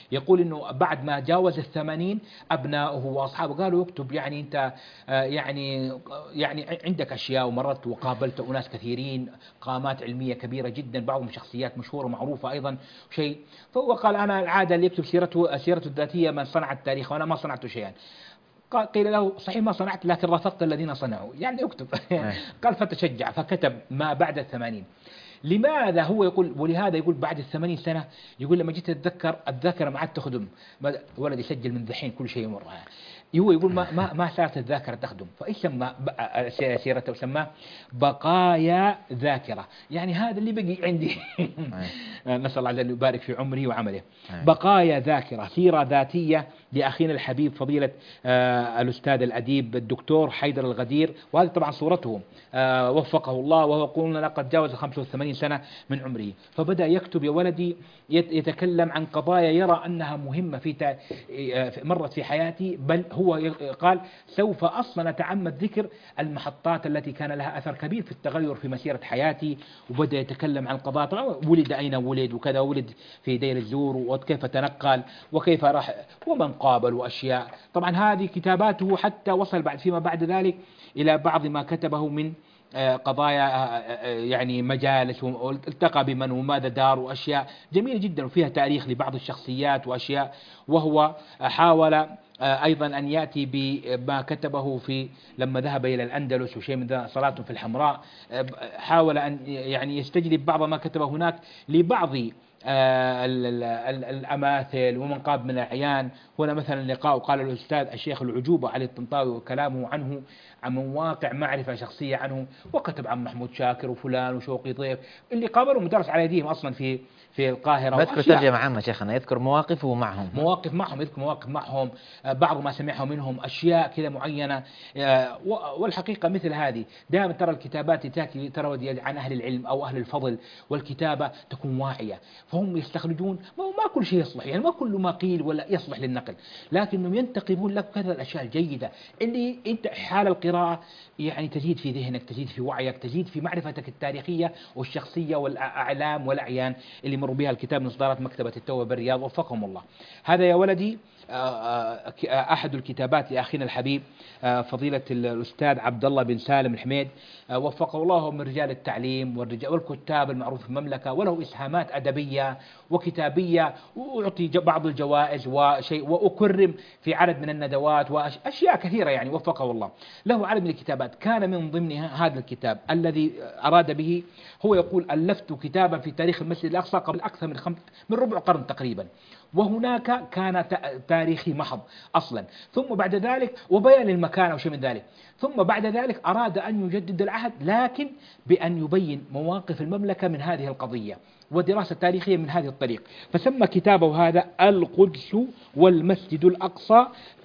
يقول إنه بعد ما جاوز الثمانين أبنائه وأصحابه قالوا اكتب، يعني أنت يعني يعني عندك أشياء ومرت وقابلت أناس كثيرين قامات علمية كبيرة جدا، بعضهم شخصيات مشهورة معروفة أيضا شيء. فهو قال أنا العادة اللي يكتب سيرته سيرته الذاتية من صنع التاريخ وأنا ما صنعت شيئا. قيل له صحيح ما صنعت لكن رافقت الذين صنعوا، يعني اكتب. قال فتشجع فكتب ما بعد الثمانين. لماذا هو يقول، ولهذا يقول بعد الثمانين سنة، يقول لما جيت أتذكر الذاكرة ما عاد تخدم، ولد يسجل من ذحين كل شيء يمر. هو يقول ما ما ما صارت الذاكرة تخدم، فإيش سمى سيرته؟ سماه بقايا ذاكرة، يعني هذا اللي بقي عندي. نسأل الله عز وجل يبارك في عمره وعمله. بقايا ذاكرة، سيرة ذاتية لأخينا الحبيب فضيلة آه الأستاذ الأديب الدكتور حيدر الغدير، وهذه طبعا صورته آه وفقه الله، وهو قلنا لقد جاوز خمسة وثمانين سنة من عمره. فبدأ يكتب يا ولدي يتكلم عن قضايا يرى أنها مهمة في مرت في حياتي، بل هو قال سوف أصلا أتعمد ذكر المحطات التي كان لها أثر كبير في التغير في مسيرة حياتي. وبدأ يتكلم عن قضايا ولد أين ولد وكذا، ولد في دير الزور وكيف تنقل وكيف راح ومن قابل وأشياء. طبعا هذه كتاباته حتى وصل بعد فيما بعد ذلك إلى بعض ما كتبه من قضايا يعني مجالس والتقى بمن وماذا دار وأشياء جميلة جدا، وفيها تاريخ لبعض الشخصيات وأشياء. وهو حاول أيضا أن يأتي بما كتبه في لما ذهب إلى الأندلس وشيء من ذا صلاة في الحمراء، حاول أن يعني يستجلب بعض ما كتبه هناك لبعض الأماثل ومن قاب من الأعيان. هنا مثلا لقاء قال الأستاذ الشيخ العجوبة علي الطنطاوي وكلامه عنه عن مواقع معرفة شخصية عنه، وكتب عن محمود شاكر وفلان وشوقي ضيف اللي قابلوا مدرس على يديهم أصلا في في القاهرة. بذكر ترجمة عامة شيخنا، يذكر مواقفه معهم مواقف معهم يذكر مواقف معهم بعض ما سمعه منهم أشياء كذا معينة. والحقيقة مثل هذه دائما ترى الكتابات تأتي ترى عن أهل العلم أو أهل الفضل، والكتابة تكون واعية، فهم يستخرجون ما كل شيء يصلح، يعني ما كل ما قيل ولا يصلح للنقل، لكنهم ينتقبون لك كذا الأشياء الجيدة اللي أنت حال القراءة يعني تزيد في ذهنك، تزيد في وعيك، تزيد في معرفتك التاريخية والشخصية والأعلام والأعيان اللي مر بها الكتاب من إصدارات مكتبة التوبة بالرياض وفقهم الله. هذا يا ولدي أحد الكتابات لأخينا الحبيب فضيلة الأستاذ عبد الله بن سالم الحميد وفقه الله، من رجال التعليم والرجال والكتاب المعروف في المملكة، وله إسهامات أدبية وكتابية، وأعطي بعض الجوائز وشيء، وأكرم في عدد من الندوات وأشياء كثيرة، يعني وفقه الله. له عدد من الكتابات، كان من ضمنها هذا الكتاب الذي أراد به، هو يقول ألفت كتابا في تاريخ المسجد الأقصى قبل أكثر من خمس من ربع قرن تقريبا، وهناك كان تاريخي محض أصلا، ثم بعد ذلك وبيان المكان أو شيء من ذلك، ثم بعد ذلك أراد أن يجدد العهد لكن بأن يبين مواقف المملكة من هذه القضية ودراسة تاريخية من هذه الطريق، فسمى كتابه هذا القدس والمسجد الأقصى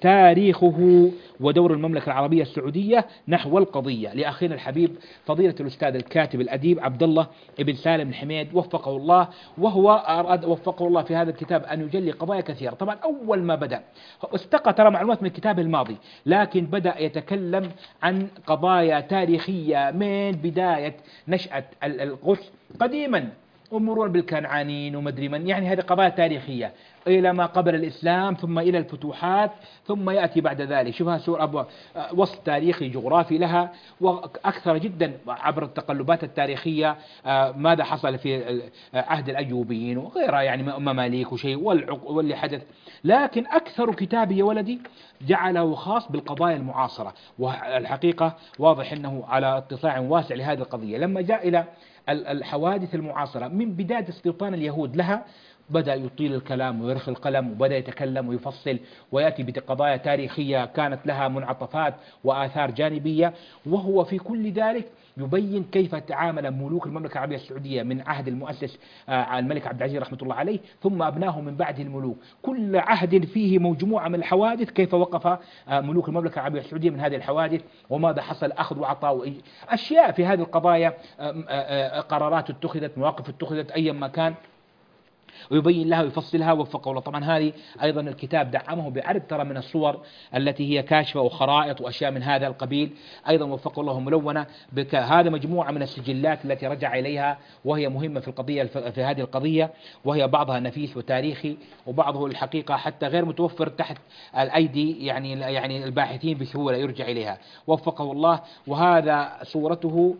تاريخه ودور المملكة العربية السعودية نحو القضية، لأخينا الحبيب فضيلة الأستاذ الكاتب الأديب عبد الله بن سالم الحميد وفقه الله. وهو أراد وفقه الله في هذا الكتاب أن يجلي قضايا كثيرة. طبعا أول ما بدأ استقى ترى معلومات من الكتاب الماضي، لكن بدأ يتكلم عن قضايا تاريخية من بداية نشأة القدس قديما ومرور بالكنعانيين ومدري من، يعني هذه قضايا تاريخية إلى ما قبل الإسلام، ثم إلى الفتوحات، ثم يأتي بعد ذلك شوفها سورة وصف تاريخي جغرافي لها، وأكثر جدا عبر التقلبات التاريخية ماذا حصل في عهد الأيوبيين وغيرها، يعني مماليك وشيء واللي حدث. لكن أكثر كتابي يا ولدي جعله خاص بالقضايا المعاصرة، والحقيقة واضح أنه على اطلاع واسع لهذه القضية. لما جاء إلى الحوادث المعاصرة من بداية استيطان اليهود لها بدأ يطيل الكلام ويرخي القلم، وبدأ يتكلم ويفصل ويأتي بقضايا تاريخية كانت لها منعطفات وآثار جانبية، وهو في كل ذلك يبين كيف تعامل ملوك المملكة العربية السعودية من عهد المؤسس الملك عبد العزيز رحمة الله عليه ثم أبناه من بعده الملوك، كل عهد فيه مجموعة من الحوادث كيف وقف ملوك المملكة العربية السعودية من هذه الحوادث وماذا حصل، أخذ وعطاء أشياء في هذه القضايا، قرارات اتخذت، مواقف اتخذت، أي ما كان. ويبين لها ويفصلها وفقه الله. طبعا هذه أيضا الكتاب دعمه بعدد ترى من الصور التي هي كاشفة وخرائط وأشياء من هذا القبيل أيضا وفقه الله ملونة. هذا مجموعة من السجلات التي رجع إليها وهي مهمة في القضية في هذه القضية، وهي بعضها نفيس وتاريخي وبعضه الحقيقة حتى غير متوفر تحت الأيدي يعني يعني الباحثين بسهولة يرجع إليها وفقه الله. وهذا صورته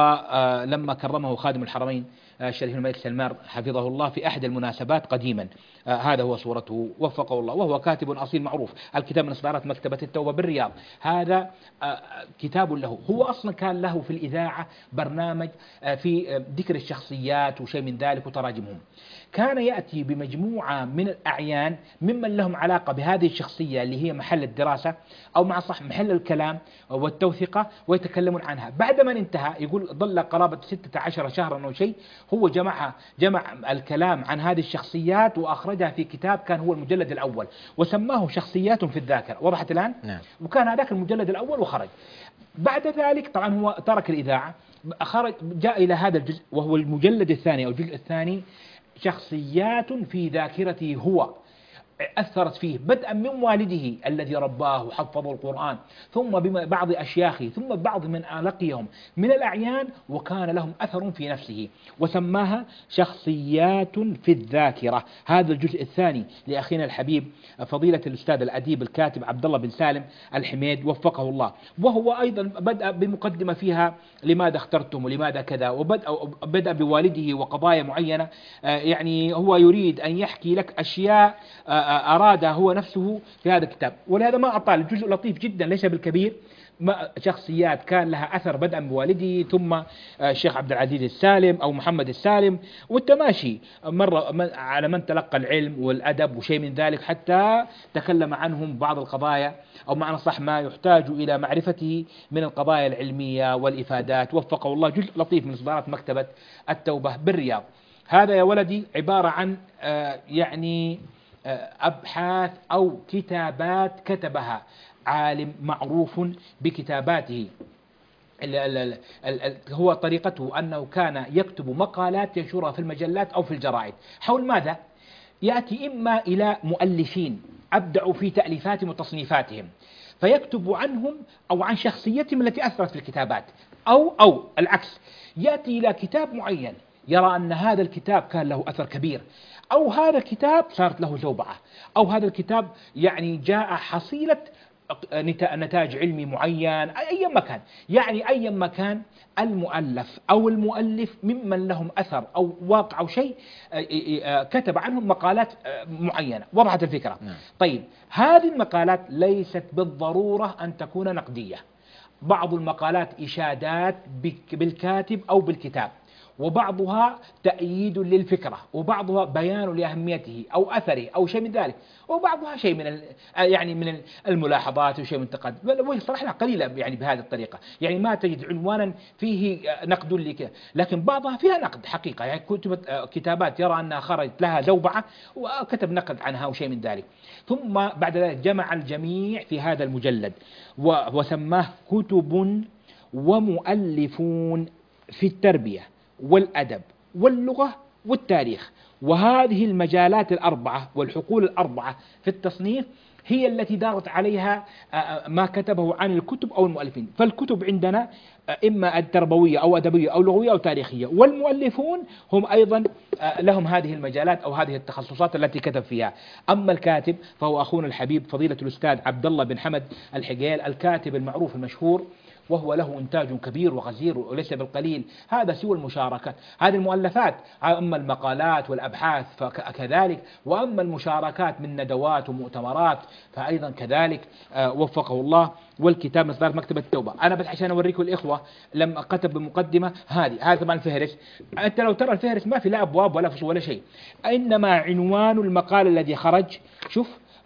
ولما كرمه خادم الحرمين الشريف الملك سلمان حفظه الله في أحد المناسبات قديما، آه هذا هو صورته وفقه الله. وهو كاتب أصيل معروف. الكتاب من إصدارات مكتبة التوبة بالرياض. هذا آه كتاب له. هو أصلا كان له في الإذاعة برنامج آه في آه ذكر الشخصيات وشيء من ذلك وتراجمهم. كان يأتي بمجموعة من الأعيان ممن لهم علاقة بهذه الشخصية اللي هي محل الدراسة أو مع صح محل الكلام والتوثيقة ويتكلمون عنها. بعدما انتهى يقول ظل قرابة ستة عشر شهرا أو شيء هو جمع جمع الكلام عن هذه الشخصيات وأخرجها في كتاب كان هو المجلد الأول وسماه شخصيات في الذاكرة. وضحت الآن؟ نعم. وكان هذاك المجلد الأول وخرج. بعد ذلك طبعا هو ترك الإذاعة، خرج جاء إلى هذا الجزء وهو المجلد الثاني أو الجزء الثاني شخصيات في ذاكرته هو أثرت فيه بدءا من والده الذي رباه وحفظه القرآن ثم ببعض أشياخه ثم بعض من لقيهم من الأعيان وكان لهم أثر في نفسه وسماها شخصيات في الذاكرة. هذا الجزء الثاني لأخينا الحبيب فضيلة الأستاذ الأديب الكاتب عبد الله بن سالم الحميد وفقه الله. وهو أيضا بدأ بمقدمة فيها لماذا اخترتم ولماذا كذا، وبدأ بوالده وقضايا معينة. يعني هو يريد أن يحكي لك أشياء أرادها هو نفسه في هذا الكتاب. ولهذا ما أطال الجزء لطيف جدا ليس بالكبير. شخصيات كان لها أثر بدءا بوالده ثم الشيخ عبد العزيز السالم أو محمد السالم والتماشي مرة على من تلقى العلم والأدب وشيء من ذلك حتى تكلم عنهم بعض القضايا أو معنى صح ما يحتاج إلى معرفته من القضايا العلمية والإفادات وفقه الله. جزء لطيف من إصدارات مكتبة التوبة بالرياض. هذا يا ولدي عبارة عن يعني أبحاث أو كتابات كتبها عالم معروف بكتاباته. ال ال ال ال هو طريقته أنه كان يكتب مقالات ينشرها في المجلات أو في الجرائد. حول ماذا؟ يأتي إما إلى مؤلفين أبدعوا في تأليفاتهم وتصنيفاتهم فيكتب عنهم أو عن شخصيتهم التي أثرت في الكتابات، أو أو العكس يأتي إلى كتاب معين يرى أن هذا الكتاب كان له أثر كبير، أو هذا الكتاب صارت له زوبعة، أو هذا الكتاب يعني جاء حصيلة نتاج علمي معين أي مكان. يعني أي مكان المؤلف أو المؤلف ممن لهم أثر أو واقع أو شيء كتب عنهم مقالات معينة. وضحت الفكرة؟ نعم. طيب هذه المقالات ليست بالضرورة أن تكون نقدية. بعض المقالات إشادات بالكاتب أو بالكتاب، وبعضها تأييد للفكرة، وبعضها بيان لأهميته أو أثره أو شيء من ذلك، وبعضها شيء من يعني من الملاحظات وشيء من التقد. صراحة قليلة يعني بهذه الطريقة، يعني ما تجد عنوانا فيه نقد لك، لكن بعضها فيها نقد حقيقة. يعني كتبت كتابات يرى أنها خرجت لها زوبعة وكتب نقد عنها وشيء من ذلك. ثم بعد ذلك جمع الجميع في هذا المجلد وسماه كتب ومؤلفون في التربية والأدب واللغة والتاريخ. وهذه المجالات الأربعة والحقول الأربعة في التصنيف هي التي دارت عليها ما كتبه عن الكتب أو المؤلفين. فالكتب عندنا إما التربوية أو أدبية أو لغوية أو تاريخية، والمؤلفون هم أيضا لهم هذه المجالات أو هذه التخصصات التي كتب فيها. أما الكاتب فهو أخونا الحبيب فضيلة الأستاذ عبد الله بن حمد الحجيل الكاتب المعروف المشهور، وهو له إنتاج كبير وغزير وليس بالقليل. هذا سوى المشاركات، هذه المؤلفات. أما المقالات والأبحاث فكذلك، وأما المشاركات من ندوات ومؤتمرات فأيضا كذلك آه وفقه الله. والكتاب من إصدار مكتبة التوبة. أنا بس عشان أوريكم الإخوة لما كتب بمقدمة هذه هذا طبعا الفهرس. أنت لو ترى الفهرس ما في لا أبواب ولا فصول ولا شيء، إنما عنوان المقال الذي خرج. شوف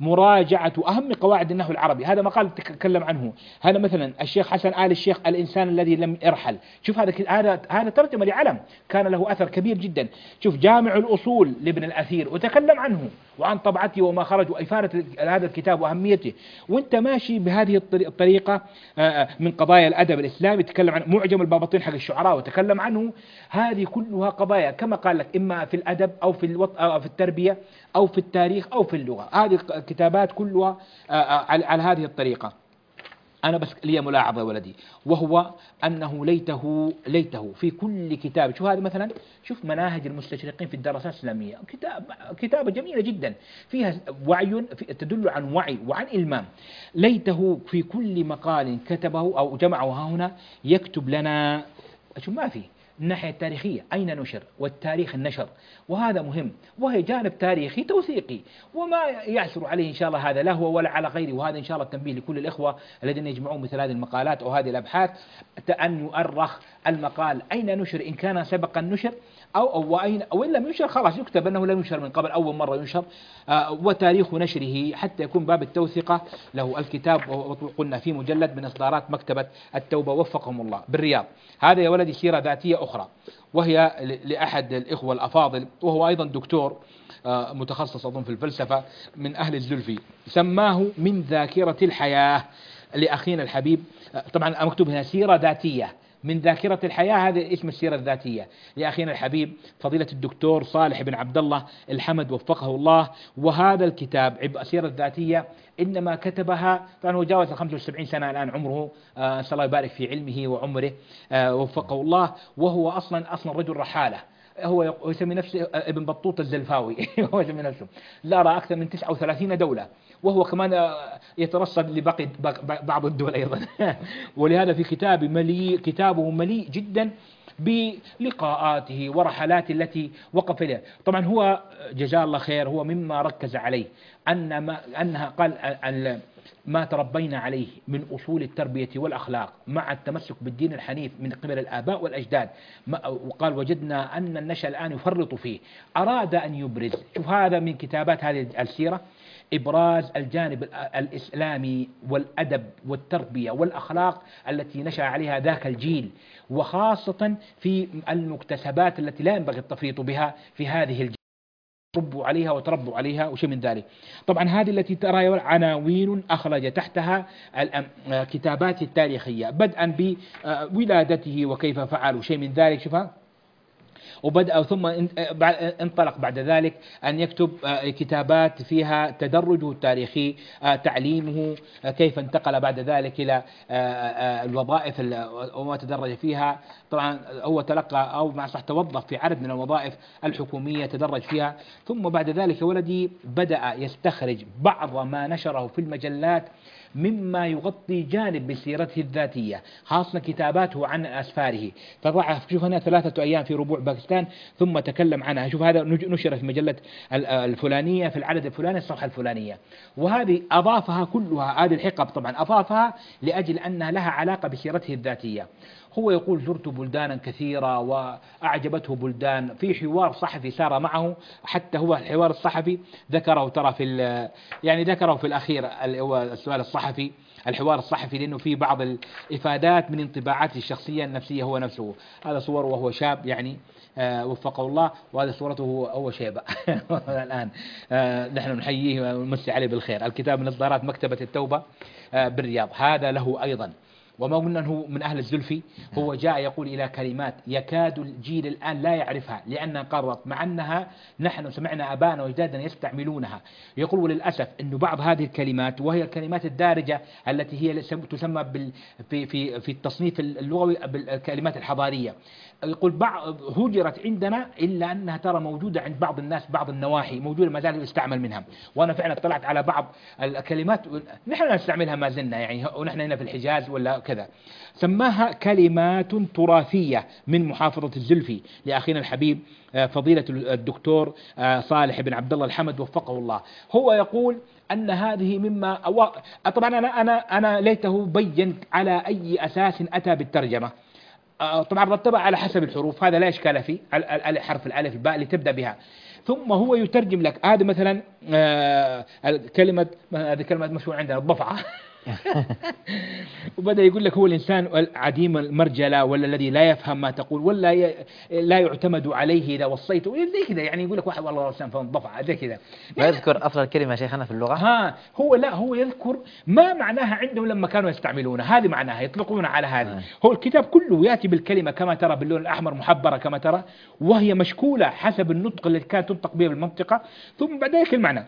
مراجعة أهم قواعد النحو العربي. هذا مقال تكلم عنه. هذا مثلا الشيخ حسن آل الشيخ الإنسان الذي لم يرحل. شوف هذا هذا هذا ترجمة لعلم كان له أثر كبير جدا. شوف جامع الأصول لابن الأثير وتكلم عنه وعن طبعته وما خرج وإفادة هذا الكتاب وأهميته. وأنت ماشي بهذه الطريقة من قضايا الأدب الإسلامي، تكلم عن معجم البابطين حق الشعراء وتكلم عنه. هذه كلها قضايا كما قال لك إما في الأدب أو في الوط... أو في التربية أو في التاريخ أو في اللغة. هذه الكتابات كلها على... على هذه الطريقة. أنا بس لي ملاحظة ولدي، وهو أنه ليته ليته في كل كتاب. شوف هذا مثلا، شوف مناهج المستشرقين في الدراسات الإسلامية، كتاب كتابة جميلة جدا فيها وعي تدل عن وعي وعن إلمام. ليته في كل مقال كتبه أو جمعه ها هنا يكتب لنا. شوف ما في الناحية التاريخية أين نشر، والتاريخ النشر، وهذا مهم، وهي جانب تاريخي توثيقي وما يعثر عليه إن شاء الله هذا لا هو ولا على غيره. وهذا إن شاء الله التنبيه لكل الإخوة الذين يجمعون مثل هذه المقالات أو هذه الأبحاث أن يؤرخ المقال أين نشر إن كان سبق النشر أو أو وأين أو إن لم ينشر خلاص يكتب أنه لم ينشر من قبل أول مرة ينشر، آه وتاريخ نشره حتى يكون باب التوثيقة له. الكتاب وقلنا في مجلد من إصدارات مكتبة التوبة وفقهم الله بالرياض. هذا يا ولدي سيرة ذاتية أخرى، وهي لأحد الإخوة الأفاضل وهو أيضا دكتور آه متخصص أظن في الفلسفة من أهل الزلفي، سماه من ذاكرة الحياة لأخينا الحبيب. آه طبعا مكتوب هنا سيرة ذاتية من ذاكرة الحياة، هذا اسم السيرة الذاتية لأخينا الحبيب فضيلة الدكتور صالح بن عبد الله الحمد وفقه الله. وهذا الكتاب عبء السيرة الذاتية إنما كتبها طبعا هو جاوز خمسة وسبعين سنة الآن عمره، آه نسأل الله يبارك في علمه وعمره، آه وفقه الله. وهو أصلا أصلا رجل رحالة، هو يسمي نفسه ابن بطوطة الزلفاوي هو يسمي نفسه زار أكثر من تسعة وثلاثين دولة، وهو كمان يترصد لباقي بعض الدول أيضا ولهذا في كتاب مليء كتابه مليء جدا بلقاءاته ورحلات التي وقف لها. طبعا هو جزاه الله خير هو مما ركز عليه أن ما أنها قال أن ما تربينا عليه من أصول التربية والأخلاق مع التمسك بالدين الحنيف من قبل الآباء والأجداد، وقال وجدنا أن النشأ الآن يفرط فيه. أراد أن يبرز، شوف هذا من كتابات هذه السيرة، إبراز الجانب الإسلامي والأدب والتربية والأخلاق التي نشأ عليها ذاك الجيل، وخاصة في المكتسبات التي لا ينبغي التفريط بها في هذه الجيل، تربوا عليها وتربوا عليها وشيء من ذلك. طبعا هذه التي ترى عناوين أخرج تحتها الكتابات التاريخية بدءا بولادته وكيف فعل وشيء من ذلك. شوفها وبدأ ثم انطلق بعد ذلك أن يكتب كتابات فيها تدرجه التاريخي، تعليمه، كيف انتقل بعد ذلك إلى الوظائف وما تدرج فيها. طبعا هو تلقى أو مع صح توظف في عدد من الوظائف الحكومية تدرج فيها. ثم بعد ذلك ولدي بدأ يستخرج بعض ما نشره في المجلات مما يغطي جانب بسيرته الذاتية، خاصة كتاباته عن أسفاره. فضع شوف هنا ثلاثة أيام في ربوع باكستان ثم تكلم عنها. شوف هذا نشر في مجلة الفلانية في العدد الفلاني الصفحة الفلانية، وهذه أضافها كلها هذه الحقب طبعا أضافها لأجل أنها لها علاقة بسيرته الذاتية. هو يقول زرت بلدانا كثيرة وأعجبته بلدان. في حوار صحفي سار معه، حتى هو الحوار الصحفي ذكره ترى في يعني ذكره في الأخير السؤال الصحفي الحوار الصحفي، لأنه في بعض الإفادات من انطباعاته الشخصية النفسية هو نفسه. هذا صوره وهو شاب يعني آه وفقه الله، وهذا صورته هو, هو شيبة الآن آه نحن نحييه ونمسي عليه بالخير. الكتاب من إصدارات مكتبة التوبة آه بالرياض. هذا له أيضا، وما قلنا أنه من أهل الزلفي، هو جاء يقول إلى كلمات يكاد الجيل الآن لا يعرفها لأنها قررت، مع أنها نحن سمعنا أبانا وأجدادنا يستعملون. يقول وللأسف أنه بعض هذه الكلمات وهي الكلمات الدارجة التي هي تسمى بال في في في التصنيف اللغوي بالكلمات الحضارية، يقول بعض هجرت عندنا إلا أنها ترى موجودة عند بعض الناس بعض النواحي موجودة ما زال يستعمل منها. وأنا فعلا اطلعت على بعض الكلمات نحن نستعملها ما زلنا يعني، ونحن هنا في الحجاز ولا كذا. سماها كلمات تراثية من محافظة الزلفي لأخينا الحبيب فضيلة الدكتور صالح بن عبد الله الحمد وفقه الله. هو يقول أن هذه مما أو... طبعا أنا أنا أنا ليته بين على أي أساس أتى بالترجمة. طبعا رتبها على حسب الحروف، هذا لا إشكال فيه، حرف الألف الباء اللي تبدأ بها. ثم هو يترجم لك. هذا مثلا آه كلمة، هذه كلمة مشهورة عندنا الضفعة وبدأ يقول لك هو الإنسان عديم المرجلة، ولا الذي لا يفهم ما تقول، ولا ي... لا يعتمد عليه إذا وصيته، زي كذا يعني. يقول لك واحد والله الإنسان فهم ضفعة زي كذا. ويذكر أصل الكلمة شيخنا في اللغة. ها هو لا هو يذكر ما معناها عندهم لما كانوا يستعملونها، هذه معناها يطلقون على هذه. آه. هو الكتاب كله يأتي بالكلمة كما ترى باللون الأحمر محبرة كما ترى، وهي مشكولة حسب النطق الذي كانت تنطق به بالمنطقة، ثم بعد ذلك المعنى.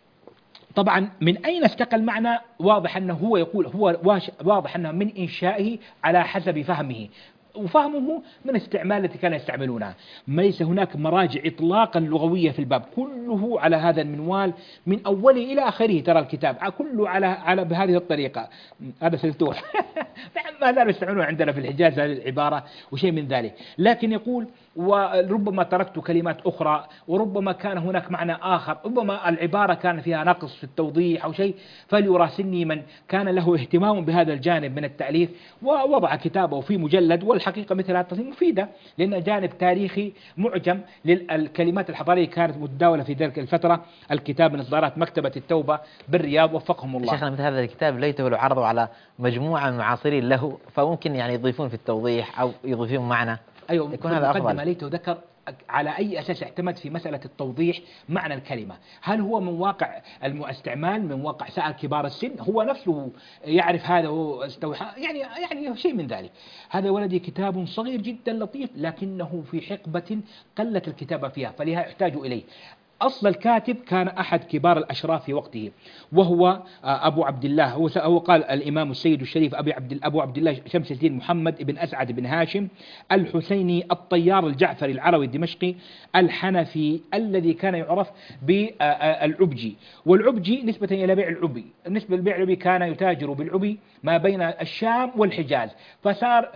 طبعا من أين استقى المعنى؟ واضح أنه هو يقول هو واضح أنه من إنشائه على حسب فهمه، وفهمه من استعمال التي كان يستعملونها. ليس هناك مراجع إطلاقا لغوية في الباب، كله على هذا المنوال من أوله إلى آخره. ترى الكتاب كله على على بهذه الطريقة. هذا سلتوح ما زالوا يستعملون عندنا في الحجاز هذه العبارة وشيء من ذلك. لكن يقول وربما تركت كلمات أخرى، وربما كان هناك معنى آخر، ربما العبارة كان فيها نقص في التوضيح أو شيء، فليراسلني من كان له اهتمام بهذا الجانب من التأليف ووضع كتابه في مجلد. والحقيقة مثل هذه التصميم مفيدة، لأن جانب تاريخي معجم للكلمات الحضارية كانت متداولة في ذلك الفترة. الكتاب من إصدارات مكتبة التوبة بالرياض وفقهم الله. شيخنا مثل هذا الكتاب ليته لو عرضوا على مجموعة من المعاصرين له، فممكن يعني يضيفون في التوضيح أو يضيفون معنى. أيوة، يكون هذا أفضل. ليته ذكر على أي أساس اعتمد في مسألة التوضيح معنى الكلمة؟ هل هو من واقع الاستعمال، من واقع سائر كبار السن، هو نفسه يعرف هذا واستوحى يعني يعني شيء من ذلك. هذا ولدي كتاب صغير جدا لطيف، لكنه في حقبة قلت الكتابة فيها، فلها يحتاج إليه. أصل الكاتب كان أحد كبار الأشراف في وقته، وهو أبو عبد الله، هو قال الإمام السيد الشريف أبي عبد أبو عبد الله شمس الدين محمد بن أسعد بن هاشم الحسيني الطيار الجعفري العروي الدمشقي الحنفي، الذي كان يعرف بالعبجي. والعبجي نسبة إلى بيع العبي، بالنسبة لبيع العبي كان يتاجر بالعبي ما بين الشام والحجاز، فصار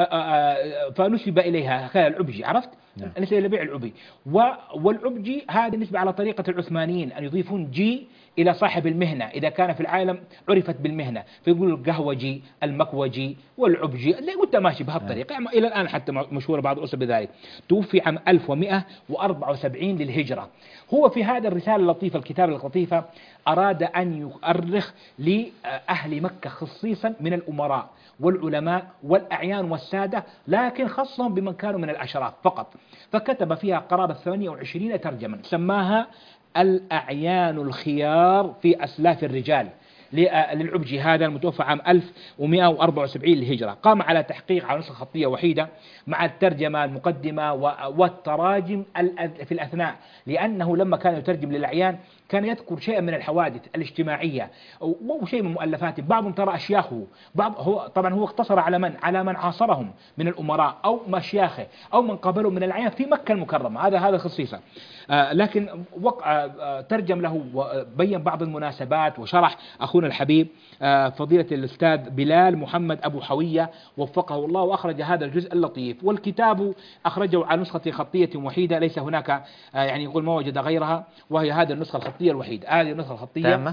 فنسب إليها كان العبجي، عرفت؟ نعم. نسبة إلى بيع العبي. والعبجي هذه نسبة على طريقة العثمانيين أن يضيفون جي إلى صاحب المهنة إذا كان في العالم عرفت بالمهنة، فيقول القهوجي المكوجي والعبجي، اللي قلت ماشي بهالطريقة يعني إلى الآن حتى مشهورة بعض الأسر بذلك. توفي عام ألف ومئة وأربعة وسبعين للهجرة. هو في هذا الرسالة اللطيفة الكتاب اللطيفة أراد أن يؤرخ لأهل مكة خصيصا من الأمراء والعلماء والأعيان والسادة، لكن خصهم بمن كانوا من الأشراف فقط. فكتب فيها قرابة ثمانية وعشرين ترجما، سماها الأعيان الخيار في أسلاف الرجال للعبجي، هذا المتوفى عام ألف ومئة وأربعة وسبعين للهجرة. قام على تحقيق على نسخة خطية وحيدة مع الترجمة المقدمة والتراجم في الأثناء، لأنه لما كان يترجم للأعيان كان يذكر شيئا من الحوادث الاجتماعية وشيء من مؤلفاته، بعضهم ترى أشياخه، بعض هو طبعا هو اقتصر على من على من عاصرهم من الأمراء أو مشياخه أو من قابلهم من الأعيان في مكة المكرمة، هذا هذا خصيصا. آه لكن وقع آه ترجم له وبين بعض المناسبات، وشرح أخونا الحبيب آه فضيلة الأستاذ بلال محمد أبو حوية وفقه الله، وأخرج هذا الجزء اللطيف. والكتاب أخرجه على نسخة خطية وحيدة، ليس هناك آه يعني يقول ما وجد غيرها، وهي هذه النسخة الخطية الوحيدة. هذه النسخة الخطية تامة،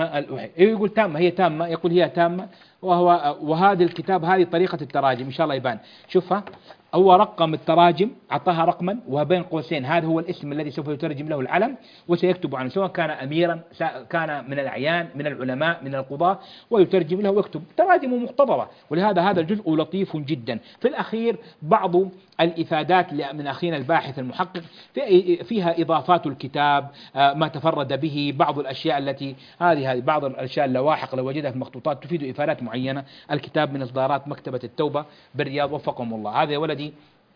يقول تامة، هي تامة، يقول هي تامة. وهو وهذا الكتاب هذه طريقة التراجم إن شاء الله يبان. شوفها، هو رقم التراجم أعطاها رقما وبين قوسين هذا هو الاسم الذي سوف يترجم له العلم وسيكتب عنه، سواء كان أميرا كان من الأعيان من العلماء من القضاة، ويترجم له ويكتب تراجم مقتضبة. ولهذا هذا الجزء لطيف جدا. في الأخير بعض الإفادات من أخينا الباحث المحقق فيها إضافات الكتاب ما تفرد به، بعض الأشياء التي هذه هذه بعض الأشياء اللواحق لو وجدها في المخطوطات تفيد إفادات معينة. الكتاب من إصدارات مكتبة التوبة بالرياض وفقهم الله. هذا يا ولدي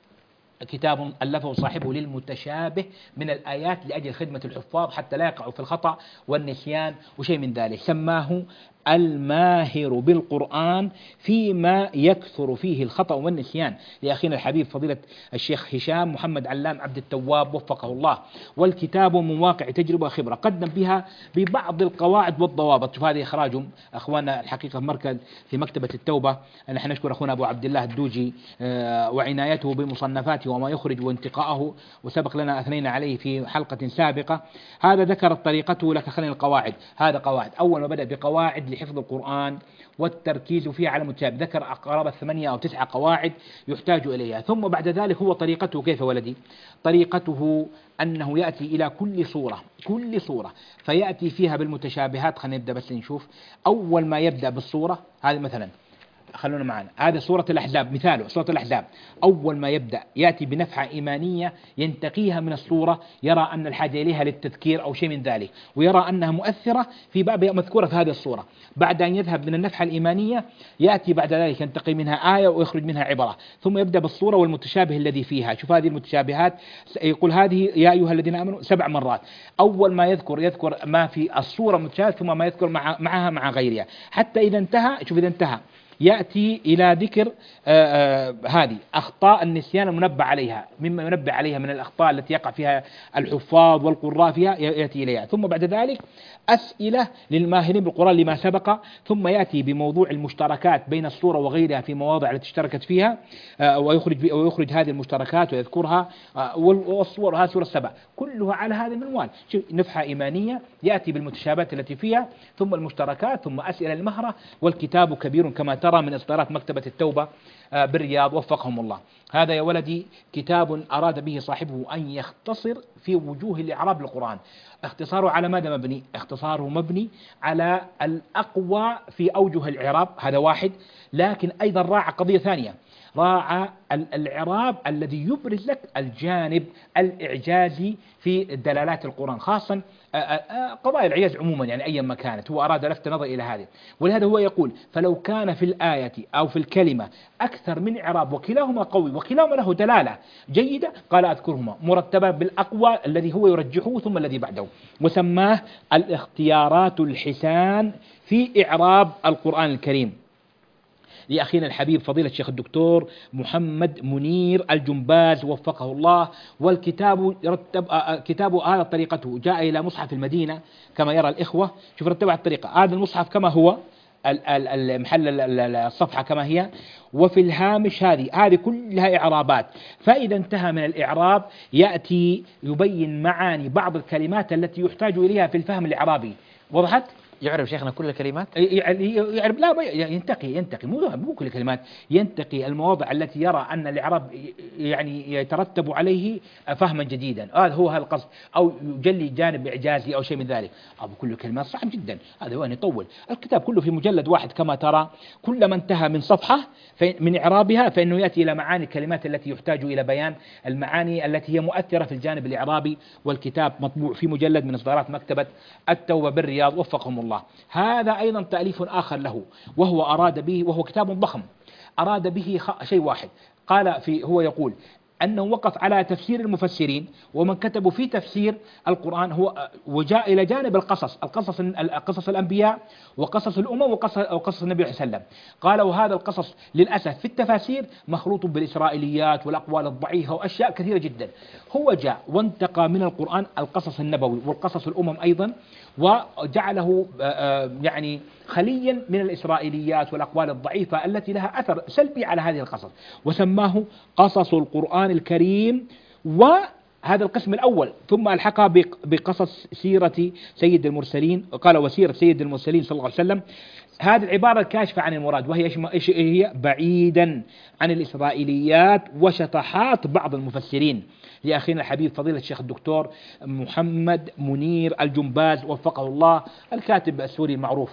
كتاب ألفه صاحبه للمتشابه من الآيات لأجل خدمة الحفاظ حتى لا يقعوا في الخطأ والنسيان وشيء من ذلك. سماه الماهر بالقرآن فيما يكثر فيه الخطأ والنسيان، لأخينا الحبيب فضيلة الشيخ هشام محمد علام عبد التواب وفقه الله. والكتاب من واقع تجربة وخبرة قدم فيها ببعض القواعد والضوابط. شوف هذه إخراجهم أخواننا الحقيقة في مركز في مكتبة التوبة. نحن نشكر أخونا أبو عبد الله الدوجي وعنايته بمصنفاته وما يخرج وانتقاءه، وسبق لنا أثنينا عليه في حلقة سابقة. هذا ذكرت طريقته لك. خلينا القواعد، هذا قواعد. أول ما بدأ بقواعد لحفظ القرآن والتركيز فيها على المتشابه، ذكر قرابة ثمانية أو تسعة قواعد يحتاج إليها. ثم بعد ذلك هو طريقته كيف ولدي؟ طريقته أنه يأتي إلى كل صورة كل صورة فيأتي فيها بالمتشابهات. خلينا نبدأ بس نشوف. أول ما يبدأ بالصورة هذه مثلا، خلونا معنا، هذا سورة الأحزاب مثاله، سورة الأحزاب أول ما يبدأ يأتي بنفحة إيمانية ينتقيها من الصورة، يرى أن الحاجة إليها للتذكير أو شيء من ذلك، ويرى أنها مؤثرة في باب مذكورة في هذه الصورة. بعد أن يذهب من النفحة الإيمانية يأتي بعد ذلك ينتقي منها آية ويخرج منها عبرة، ثم يبدأ بالصورة والمتشابه الذي فيها. شوف هذه المتشابهات، يقول هذه يا أيها الذين آمنوا سبع مرات. أول ما يذكر يذكر ما في الصورة متشابه، ثم ما يذكر مع معها مع غيرها، حتى إذا انتهى. شوف إذا انتهى يأتي إلى ذكر آه آه هذه أخطاء النسيان المنبه عليها، مما ينبه عليها من الأخطاء التي يقع فيها الحفاظ والقراء فيها، يأتي إليها. ثم بعد ذلك أسئلة للماهرين بالقرآن لما سبق، ثم يأتي بموضوع المشتركات بين الصورة وغيرها في مواضع التي اشتركت فيها، آه ويخرج ويخرج هذه المشتركات ويذكرها، آه والصور هذه سورة السبع كلها على هذا المنوال. نفحة إيمانية يأتي بالمتشابهات التي فيها، ثم المشتركات، ثم أسئلة المهرة، والكتاب كبير كما ترى من إصدارات مكتبة التوبة بالرياض وفقهم الله. هذا يا ولدي كتاب أراد به صاحبه أن يختصر في وجوه الإعراب للقرآن. اختصاره على ماذا مبني؟ اختصاره مبني على الأقوى في أوجه الإعراب، هذا واحد، لكن أيضا راعى قضية ثانية، راعى الإعراب الذي يبرز لك الجانب الإعجازي في دلالات القرآن، خاصة قضايا الإعجاز عموما، يعني أيا ما كانت، هو أراد لفت نظر إلى هذه. ولهذا هو يقول فلو كان في الآية أو في الكلمة أكثر من إعراب وكلاهما قوي وكلاهما له دلالة جيدة، قال أذكرهما مرتبة بالأقوى الذي هو يرجحه ثم الذي بعده، وسماه الاختيارات الحسان في إعراب القرآن الكريم لأخينا الحبيب فضيلة الشيخ الدكتور محمد منير الجنباز وفقه الله. والكتاب يرتب كتابه هذا طريقته، جاء إلى مصحف المدينة كما يرى الإخوة، شوف رتب على الطريقة، هذا المصحف كما هو، المحل الصفحة كما هي، وفي الهامش هذه هذه كلها إعرابات. فإذا انتهى من الإعراب يأتي يبين معاني بعض الكلمات التي يحتاج إليها في الفهم الإعرابي. وضحت؟ يعرف شيخنا كل الكلمات؟ يعرف لا ينتقي ينتقي مو مو كل الكلمات، ينتقي المواضع التي يرى أن الإعراب يعني يترتب عليه فهما جديدا، هذا هو هذا القصد، أو يجلي جانب إعجازي أو شيء من ذلك. أبو كل الكلمات صعب جدا، هذا هو أن يطول الكتاب كله في مجلد واحد كما ترى. كلما انتهى من صفحة من إعرابها فإنه يأتي إلى معاني الكلمات التي يحتاج إلى بيان المعاني التي هي مؤثرة في الجانب الإعرابي. والكتاب مطبوع في مجلد من إصدارات مكتبة التوبة بالرياض وفقهم الله. هذا أيضا تأليف آخر له، وهو أراد به، وهو كتاب ضخم، أراد به شيء واحد، قال في هو يقول أنه وقف على تفسير المفسرين ومن كتبوا في تفسير القرآن، هو وجاء إلى جانب القصص القصص قصص الأنبياء وقصص الأمم وقصص, وقصص النبي صلى الله عليه وسلم. قال وهذا القصص للأسف في التفاسير مخلوط بالإسرائيليات والأقوال الضعيفة وأشياء كثيرة جدا. هو جاء وانتقى من القرآن القصص النبوي والقصص الأمم أيضا، وجعله يعني خليا من الإسرائيليات والأقوال الضعيفة التي لها أثر سلبي على هذه القصص، وسماه قصص القرآن الكريم. وهذا القسم الأول، ثم ألحقها بقصص سيرة سيد المرسلين، قال وسيرة سيد المرسلين صلى الله عليه وسلم. هذه العبارة الكاشفة عن المراد، وهي إيش هي؟ بعيدا عن الإسرائيليات وشطحات بعض المفسرين. لأخينا الحبيب فضيلة الشيخ الدكتور محمد منير الجنباز وفقه الله، الكاتب السوري المعروف،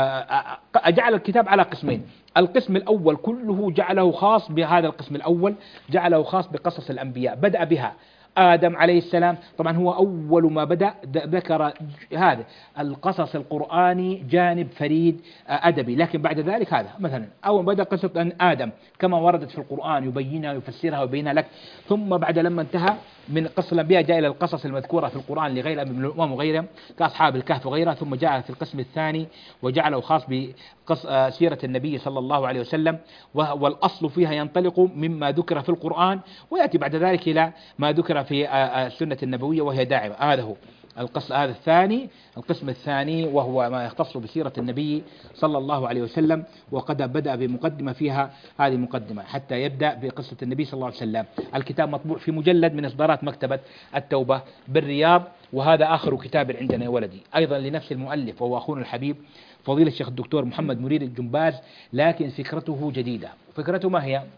جعل الكتاب على قسمين. القسم الأول كله جعله خاص بهذا القسم الأول، جعله خاص بقصص الأنبياء، بدأ بها آدم عليه السلام، طبعا هو أول ما بدأ ذكر هذا القصص القرآني جانب فريد أدبي، لكن بعد ذلك هذا مثلا أول بدأ قصة أن آدم كما وردت في القرآن يبينها ويفسرها ويبينها لك، ثم بعد لما انتهى من قصة الأنبياء جاء إلى القصص المذكورة في القرآن لغير من الأمم وغيرها كأصحاب الكهف وغيرها، ثم جاء في القسم الثاني وجعله خاص بسيرة النبي صلى الله عليه وسلم، والأصل فيها ينطلق مما ذكر في القرآن ويأتي بعد ذلك إلى ما ذكر في السنة النبوية وهي داعمة. هذا هو القسم هذا الثاني. القسم الثاني وهو ما يختص بسيرة النبي صلى الله عليه وسلم، وقد بدأ بمقدمة فيها هذه مقدمة حتى يبدأ بقصة النبي صلى الله عليه وسلم. الكتاب مطبوع في مجلد من إصدارات مكتبة التوبة بالرياض، وهذا آخر كتاب عندنا يا ولدي، أيضا لنفس المؤلف وهو أخونا الحبيب فضيلة الشيخ الدكتور محمد مريد الجنباز، لكن فكرته جديدة. فكرته ما هي؟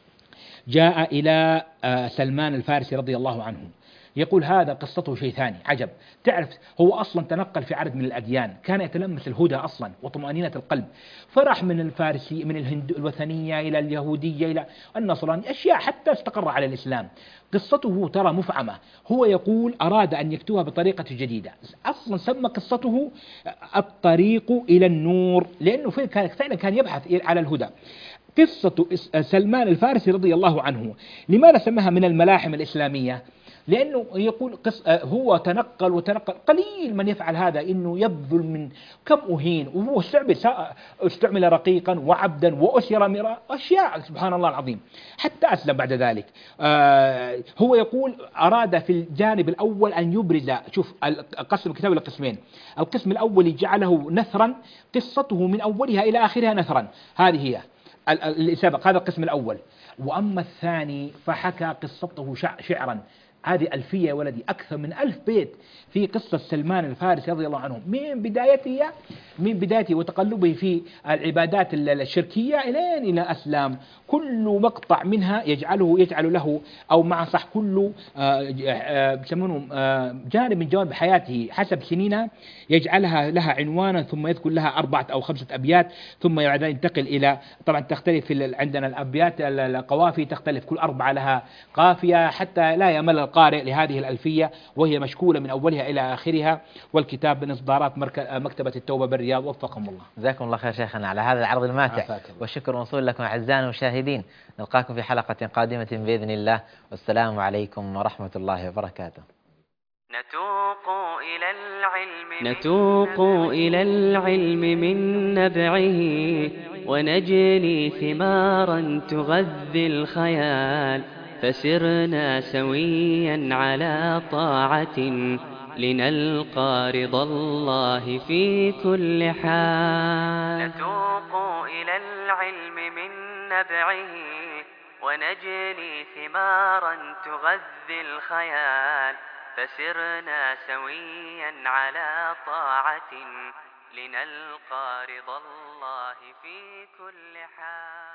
جاء إلى سلمان الفارسي رضي الله عنه، يقول هذا قصته شيء ثاني عجب. تعرف هو أصلا تنقل في عدد من الأديان، كان يتلمس الهدى أصلا وطمأنينة القلب، فرح من الفارسي من الهند الوثنية إلى اليهودية إلى النصرانية، أشياء حتى استقر على الإسلام. قصته ترى مفعمة، هو يقول أراد أن يكتبها بطريقة جديدة، أصلا سمى قصته الطريق إلى النور، لأنه فعلا كان يبحث على الهدى. قصة سلمان الفارسي رضي الله عنه لماذا سماها من الملاحم الإسلامية؟ لأنه يقول قص هو تنقل وتنقل، قليل من يفعل هذا، إنه يبذل من كم أهين، وهو استعمل استعمل رقيقا وعبدا وأسر مراء أشياء سبحان الله العظيم، حتى أسلم بعد ذلك. آه هو يقول أراد في الجانب الأول أن يبرز، شوف قسم الكتاب إلى قسمين، القسم الأول جعله نثرا، قصته من أولها إلى آخرها نثرا، هذه هي اللي سبق، هذا القسم الأول. وأما الثاني فحكى قصته شعرا، هذه ألفية يا ولدي، أكثر من ألف بيت في قصة سلمان الفارسي رضي الله عنه، من بدايته من بدايته وتقلبه في العبادات الشركية إلى إلى أسلام، كل مقطع منها يجعله يجعل له أو مع صح كل بيسمونه جانب من جوانب حياته حسب سنينها يجعلها لها عنوانا، ثم يذكر لها أربعة أو خمسة أبيات، ثم ينتقل إلى، طبعا تختلف عندنا الأبيات القوافي تختلف، كل أربعة لها قافية حتى لا يمل القارئ لهذه الألفية، وهي مشكولة من أولها إلى آخرها. والكتاب من إصدارات مكتبة التوبة بالرياض، وفقكم الله. جزاكم الله خير شيخنا على هذا العرض الماتع، والشكر موصول لكم أعزائنا المشاهدين. نلقاكم في حلقة قادمة بإذن الله، والسلام عليكم ورحمة الله وبركاته. نتوق إلى العلم نتوق إلى العلم من نبعه، ونجني ثمارا تغذي الخيال، فسرنا سويا على طاعة لنلقى رضا الله في كل حال. نتوق إلى العلم من نبعه، ونجني ثمارا تغذي الخيال، فسرنا سويا على طاعة لنلقى رضا الله في كل حال.